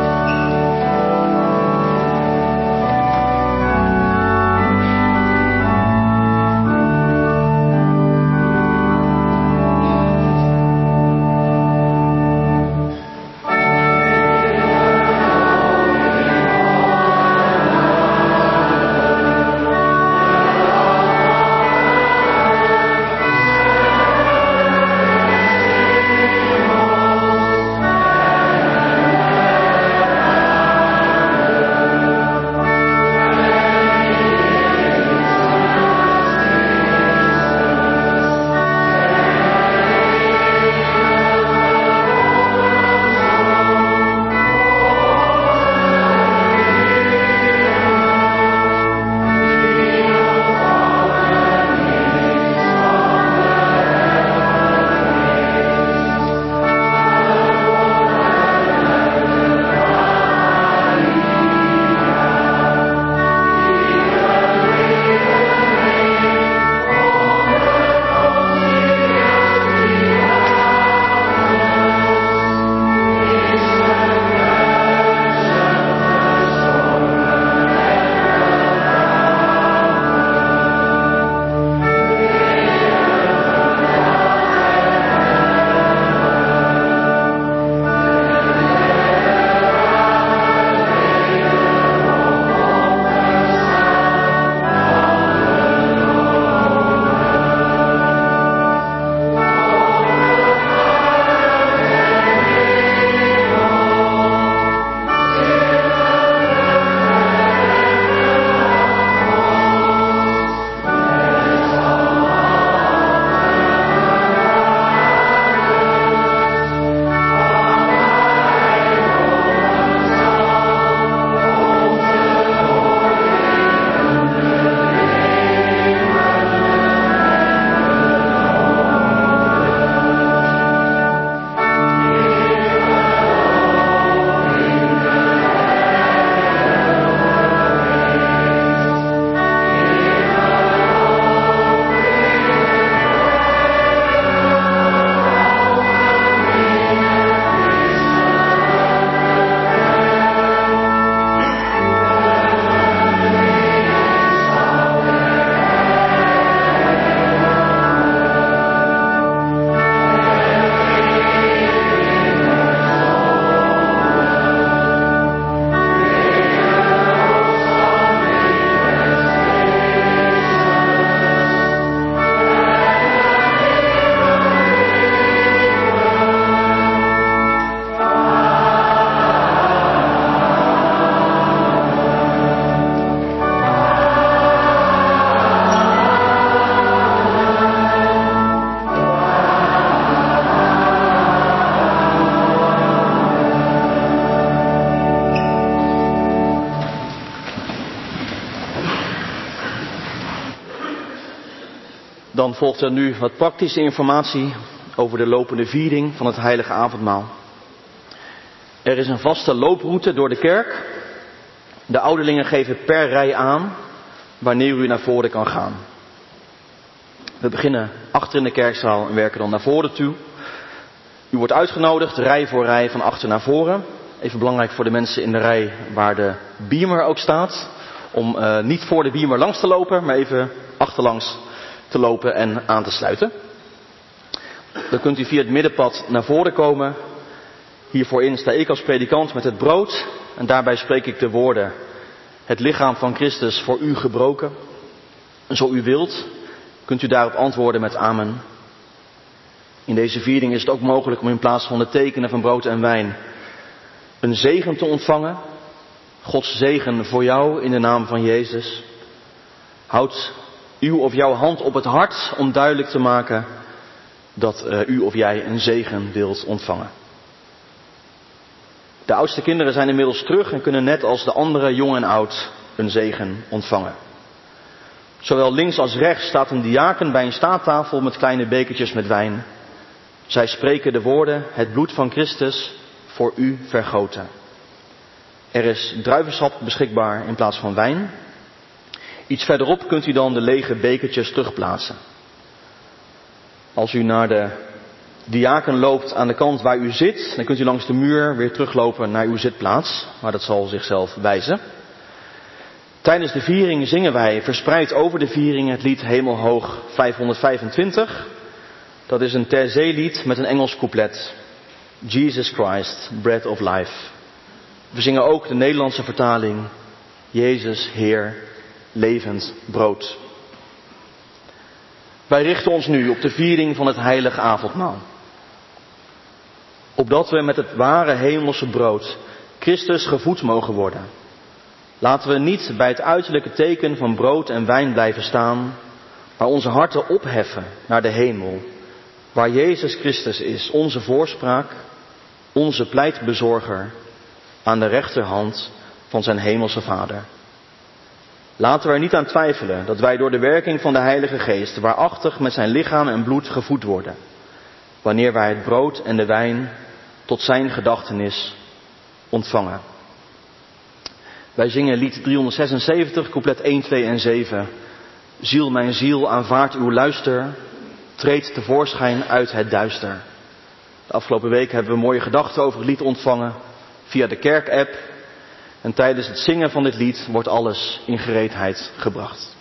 Dan volgt er nu wat praktische informatie over de lopende viering van het heilige avondmaal. Er is een vaste looproute door de kerk. De ouderlingen geven per rij aan wanneer u naar voren kan gaan. We beginnen achter in de kerkzaal en werken dan naar voren toe. U wordt uitgenodigd, rij voor rij, van achter naar voren. Even belangrijk voor de mensen in de rij waar de beamer ook staat. Om niet voor de beamer langs te lopen, maar even achterlangs te lopen en aan te sluiten. Dan kunt u via het middenpad naar voren komen. Hier voorin sta ik als predikant met het brood. En daarbij spreek ik de woorden: het lichaam van Christus voor u gebroken. En zo u wilt, kunt u daarop antwoorden met amen. In deze viering is het ook mogelijk om in plaats van de tekenen van brood en wijn een zegen te ontvangen. Gods zegen voor jou in de naam van Jezus. Houd uw of jouw hand op het hart om duidelijk te maken dat u of jij een zegen wilt ontvangen. De oudste kinderen zijn inmiddels terug en kunnen net als de anderen, jong en oud, een zegen ontvangen. Zowel links als rechts staat een diaken bij een staattafel met kleine bekertjes met wijn. Zij spreken de woorden: het bloed van Christus voor u vergoten. Er is druivensap beschikbaar in plaats van wijn. Iets verderop kunt u dan de lege bekertjes terugplaatsen. Als u naar de diaken loopt aan de kant waar u zit, dan kunt u langs de muur weer teruglopen naar uw zitplaats, maar dat zal zichzelf wijzen. Tijdens de viering zingen wij verspreid over de viering het lied Hemelhoog 525. Dat is een ter zee lied met een Engels couplet. Jesus Christ, bread of life. We zingen ook de Nederlandse vertaling. Jezus, Heer, levend brood. Wij richten ons nu op de viering van het heilige avondmaal. Opdat we met het ware hemelse brood Christus gevoed mogen worden. Laten we niet bij het uiterlijke teken van brood en wijn blijven staan, maar onze harten opheffen naar de hemel, waar Jezus Christus is, onze voorspraak, onze pleitbezorger, aan de rechterhand van zijn hemelse Vader. Laten we er niet aan twijfelen dat wij door de werking van de Heilige Geest waarachtig met zijn lichaam en bloed gevoed worden, wanneer wij het brood en de wijn tot zijn gedachtenis ontvangen. Wij zingen lied 376, couplet 1, 2 en 7. Ziel, mijn ziel, aanvaard uw luister, treed tevoorschijn uit het duister. De afgelopen week hebben we mooie gedachten over het lied ontvangen via de kerkapp. En tijdens het zingen van dit lied wordt alles in gereedheid gebracht.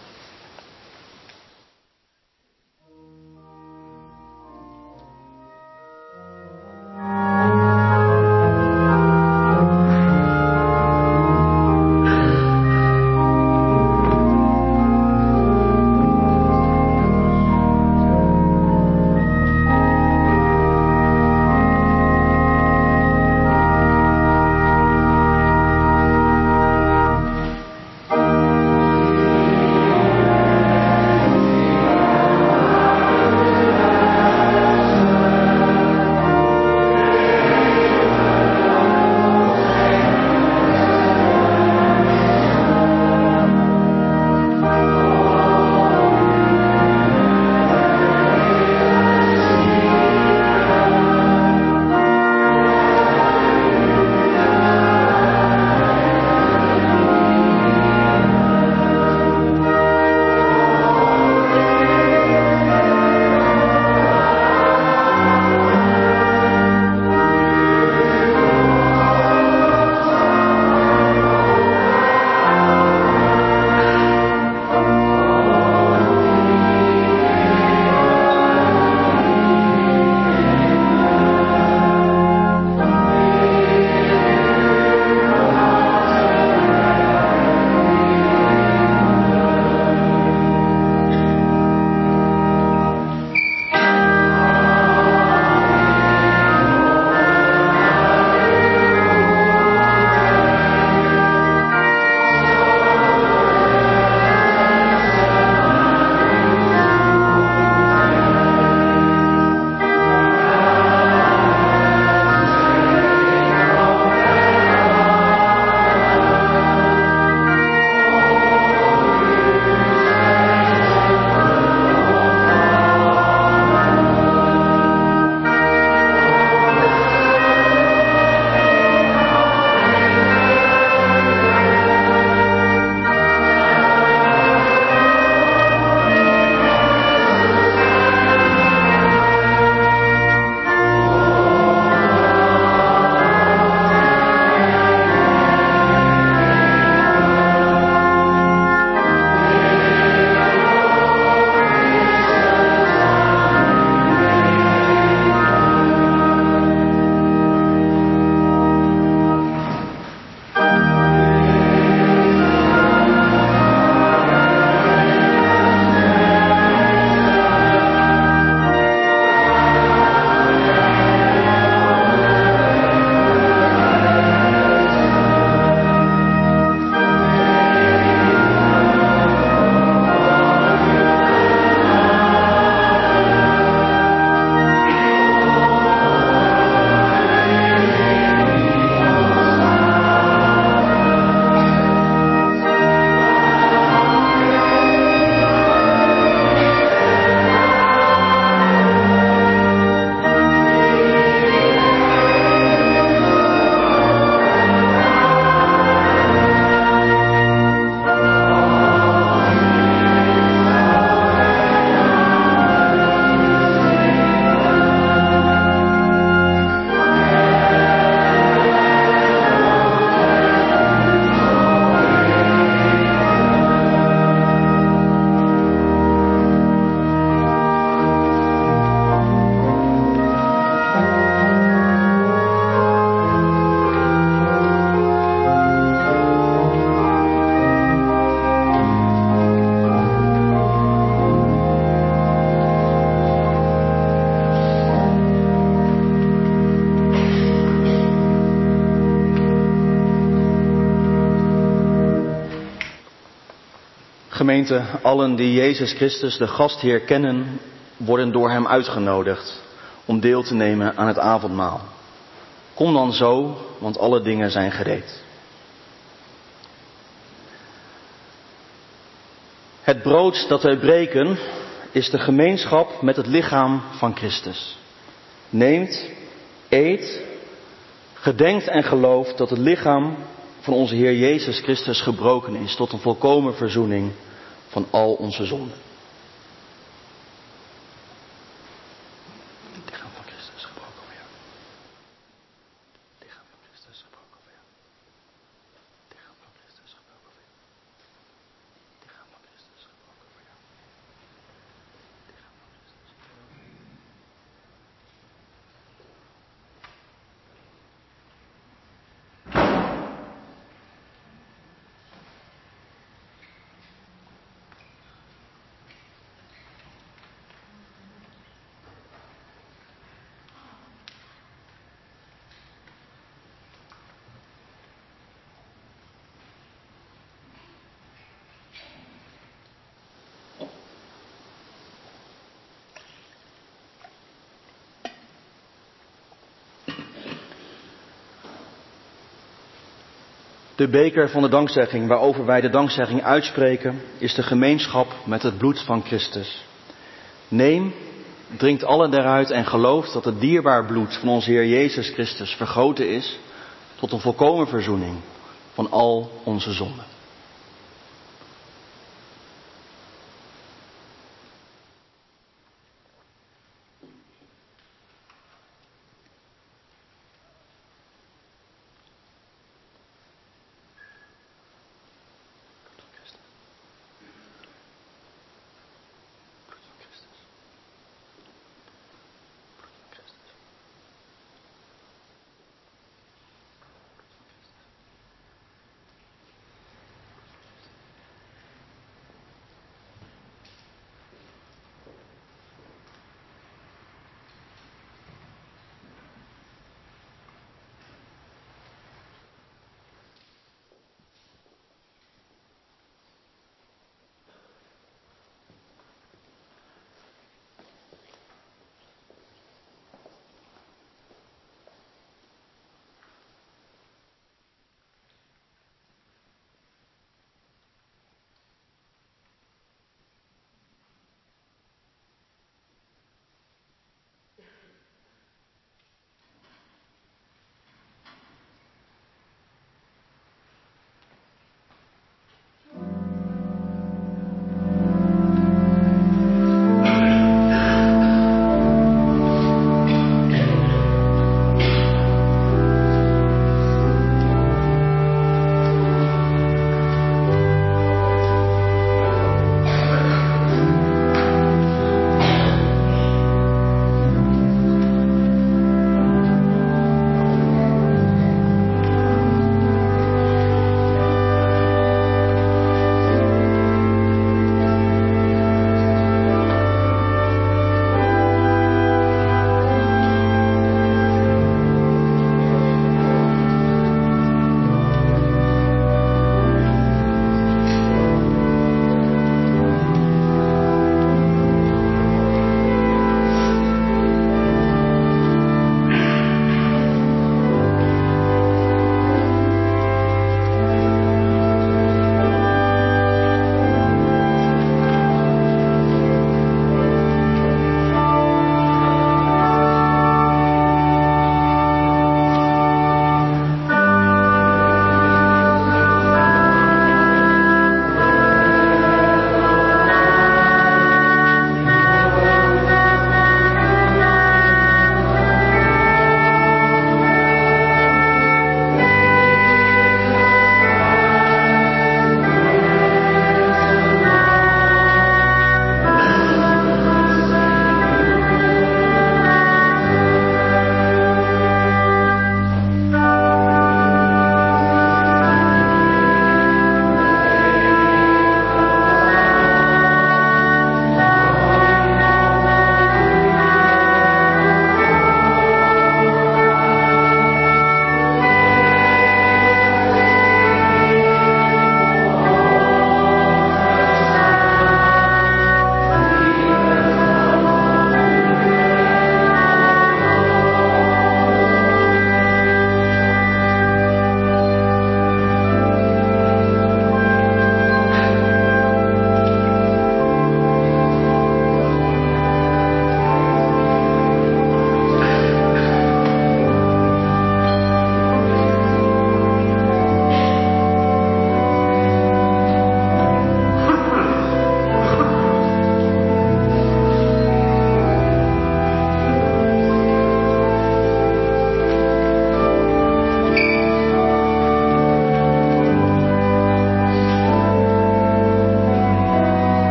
Gemeente, allen die Jezus Christus, de gastheer, kennen, worden door hem uitgenodigd om deel te nemen aan het avondmaal. Kom dan zo, want alle dingen zijn gereed. Het brood dat wij breken is de gemeenschap met het lichaam van Christus. Neemt, eet, gedenkt en gelooft dat het lichaam van onze Heer Jezus Christus gebroken is tot een volkomen verzoening van al onze zonden. Het lichaam van Christus gebroken voor jou. Het lichaam van Christus gebroken voor jou. Het lichaam van Christus gebroken voor jou. Het lichaam van Christus gebroken voor jou. Het lichaam van Christus gebroken voor jou. De beker van de dankzegging, waarover wij de dankzegging uitspreken, is de gemeenschap met het bloed van Christus. Neem, drinkt allen daaruit en gelooft dat het dierbaar bloed van onze Heer Jezus Christus vergoten is tot een volkomen verzoening van al onze zonden.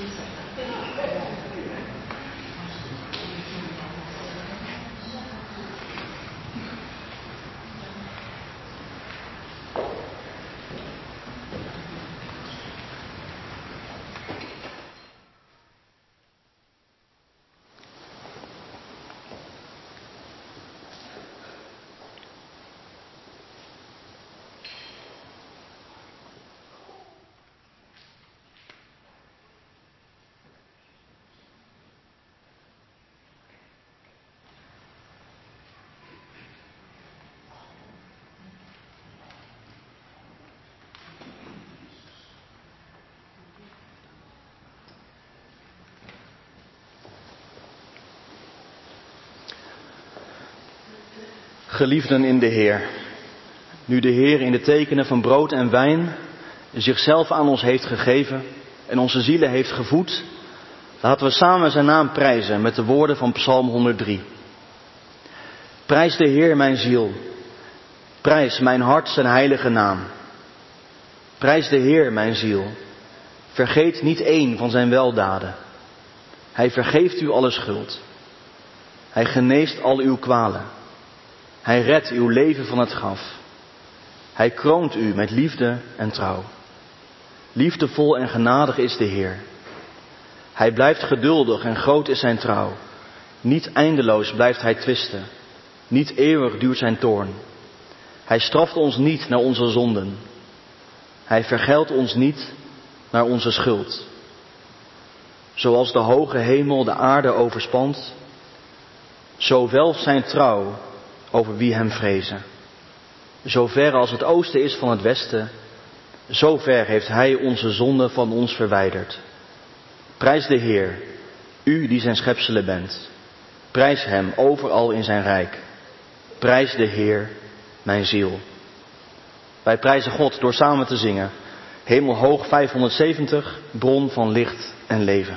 Geliefden in de Heer, nu de Heer in de tekenen van brood en wijn zichzelf aan ons heeft gegeven en onze zielen heeft gevoed, laten we samen zijn naam prijzen met de woorden van Psalm 103. Prijs de Heer mijn ziel, prijs mijn hart zijn heilige naam. Prijs de Heer mijn ziel, vergeet niet één van zijn weldaden. Hij vergeeft u alle schuld. Hij geneest al uw kwalen. Hij redt uw leven van het graf. Hij kroont u met liefde en trouw. Liefdevol en genadig is de Heer. Hij blijft geduldig en groot is zijn trouw. Niet eindeloos blijft hij twisten. Niet eeuwig duurt zijn toorn. Hij straft ons niet naar onze zonden. Hij vergeldt ons niet naar onze schuld. Zoals de hoge hemel de aarde overspant, zo welft zijn trouw over wie hem vrezen. Zo ver als het oosten is van het westen, zo ver heeft hij onze zonde van ons verwijderd. Prijs de Heer, u die zijn schepselen bent. Prijs hem overal in zijn rijk. Prijs de Heer, mijn ziel. Wij prijzen God door samen te zingen. Hemelhoog 570, bron van licht en leven.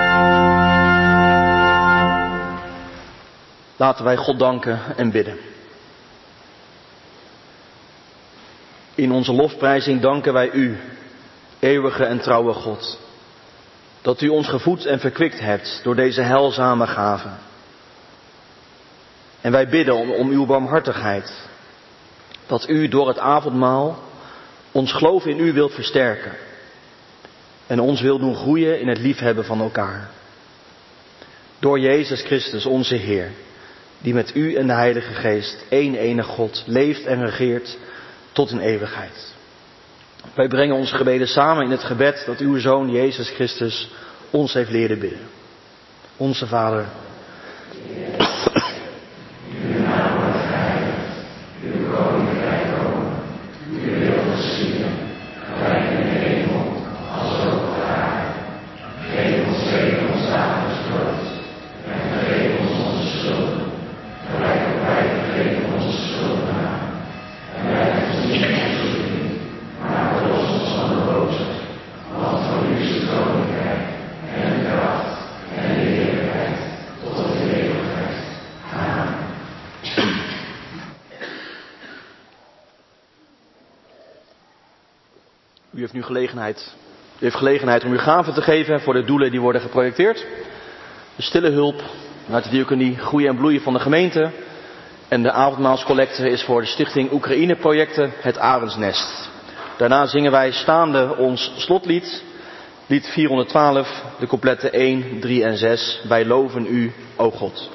Laten wij God danken en bidden. In onze lofprijzing danken wij u, eeuwige en trouwe God, dat u ons gevoed en verkwikt hebt door deze heilzame gave. En wij bidden om uw barmhartigheid, dat u door het avondmaal ons geloof in u wilt versterken en ons wilt doen groeien in het liefhebben van elkaar. Door Jezus Christus, onze Heer, die met u en de Heilige Geest, één enige God, leeft en regeert tot in eeuwigheid. Wij brengen onze gebeden samen in het gebed dat uw Zoon Jezus Christus ons heeft leren bidden. Onze Vader, u heeft nu gelegenheid om uw gaven te geven voor de doelen die worden geprojecteerd. De stille hulp uit de diaconie Groeien en Bloeien van de gemeente. En de avondmaalscollecte is voor de stichting Oekraïne Projecten Het Arendsnest. Daarna zingen wij staande ons slotlied, lied 412, de coupletten 1, 3 en 6. Wij loven u, o God.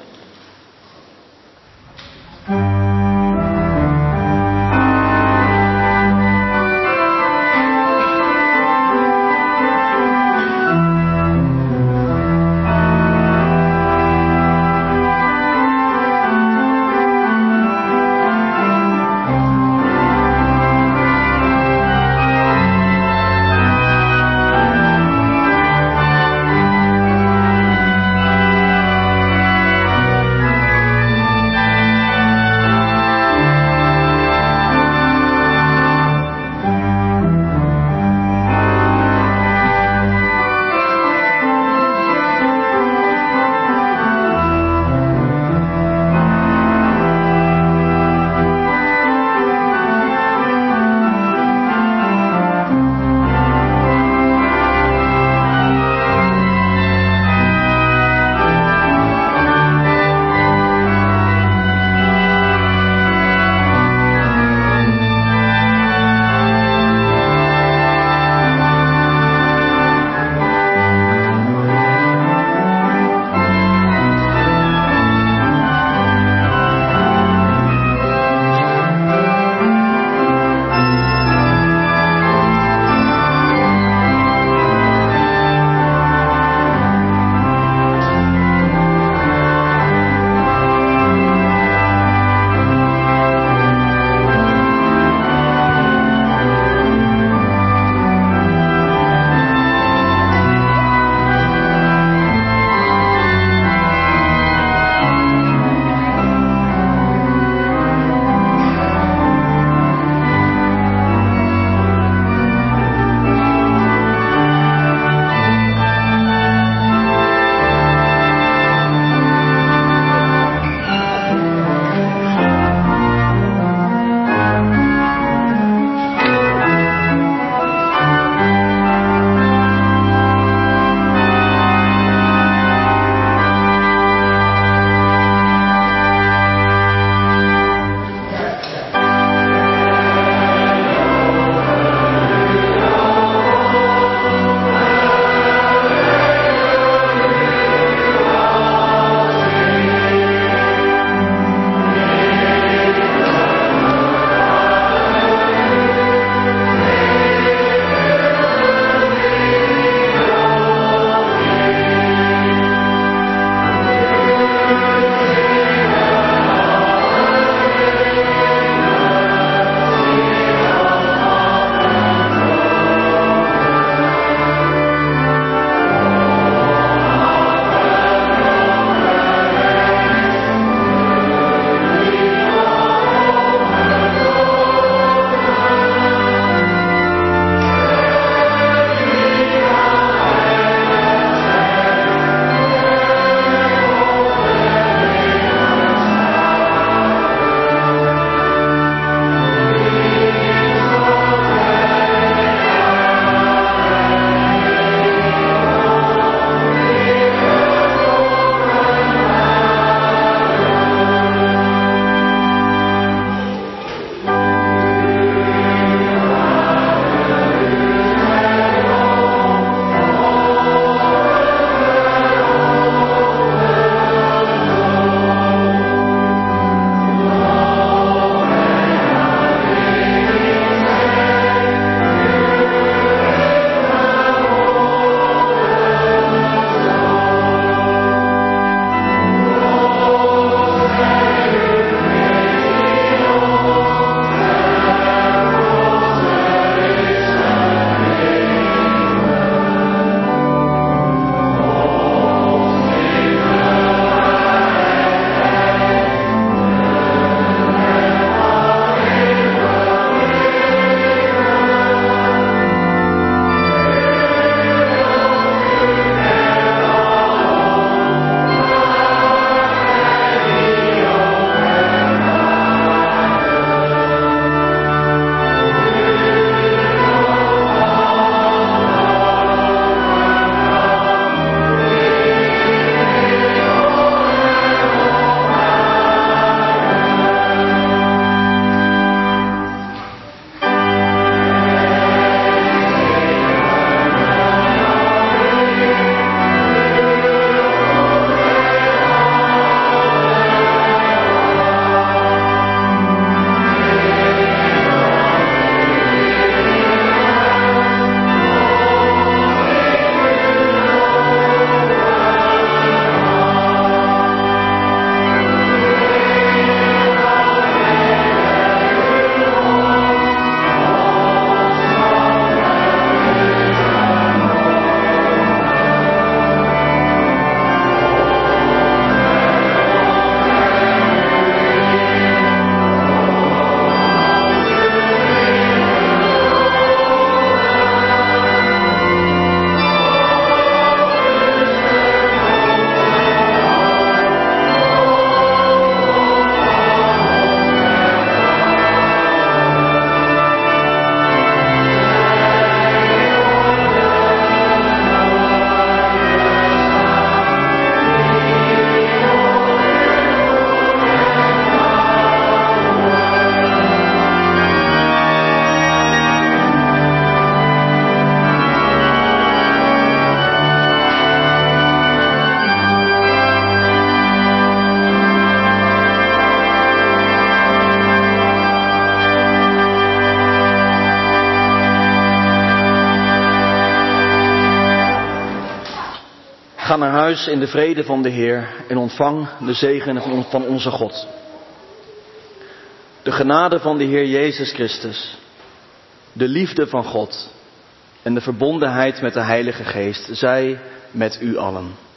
naar huis in de vrede van de Heer en ontvang de zegen van onze God. De genade van de Heer Jezus Christus, de liefde van God en de verbondenheid met de Heilige Geest zij met u allen.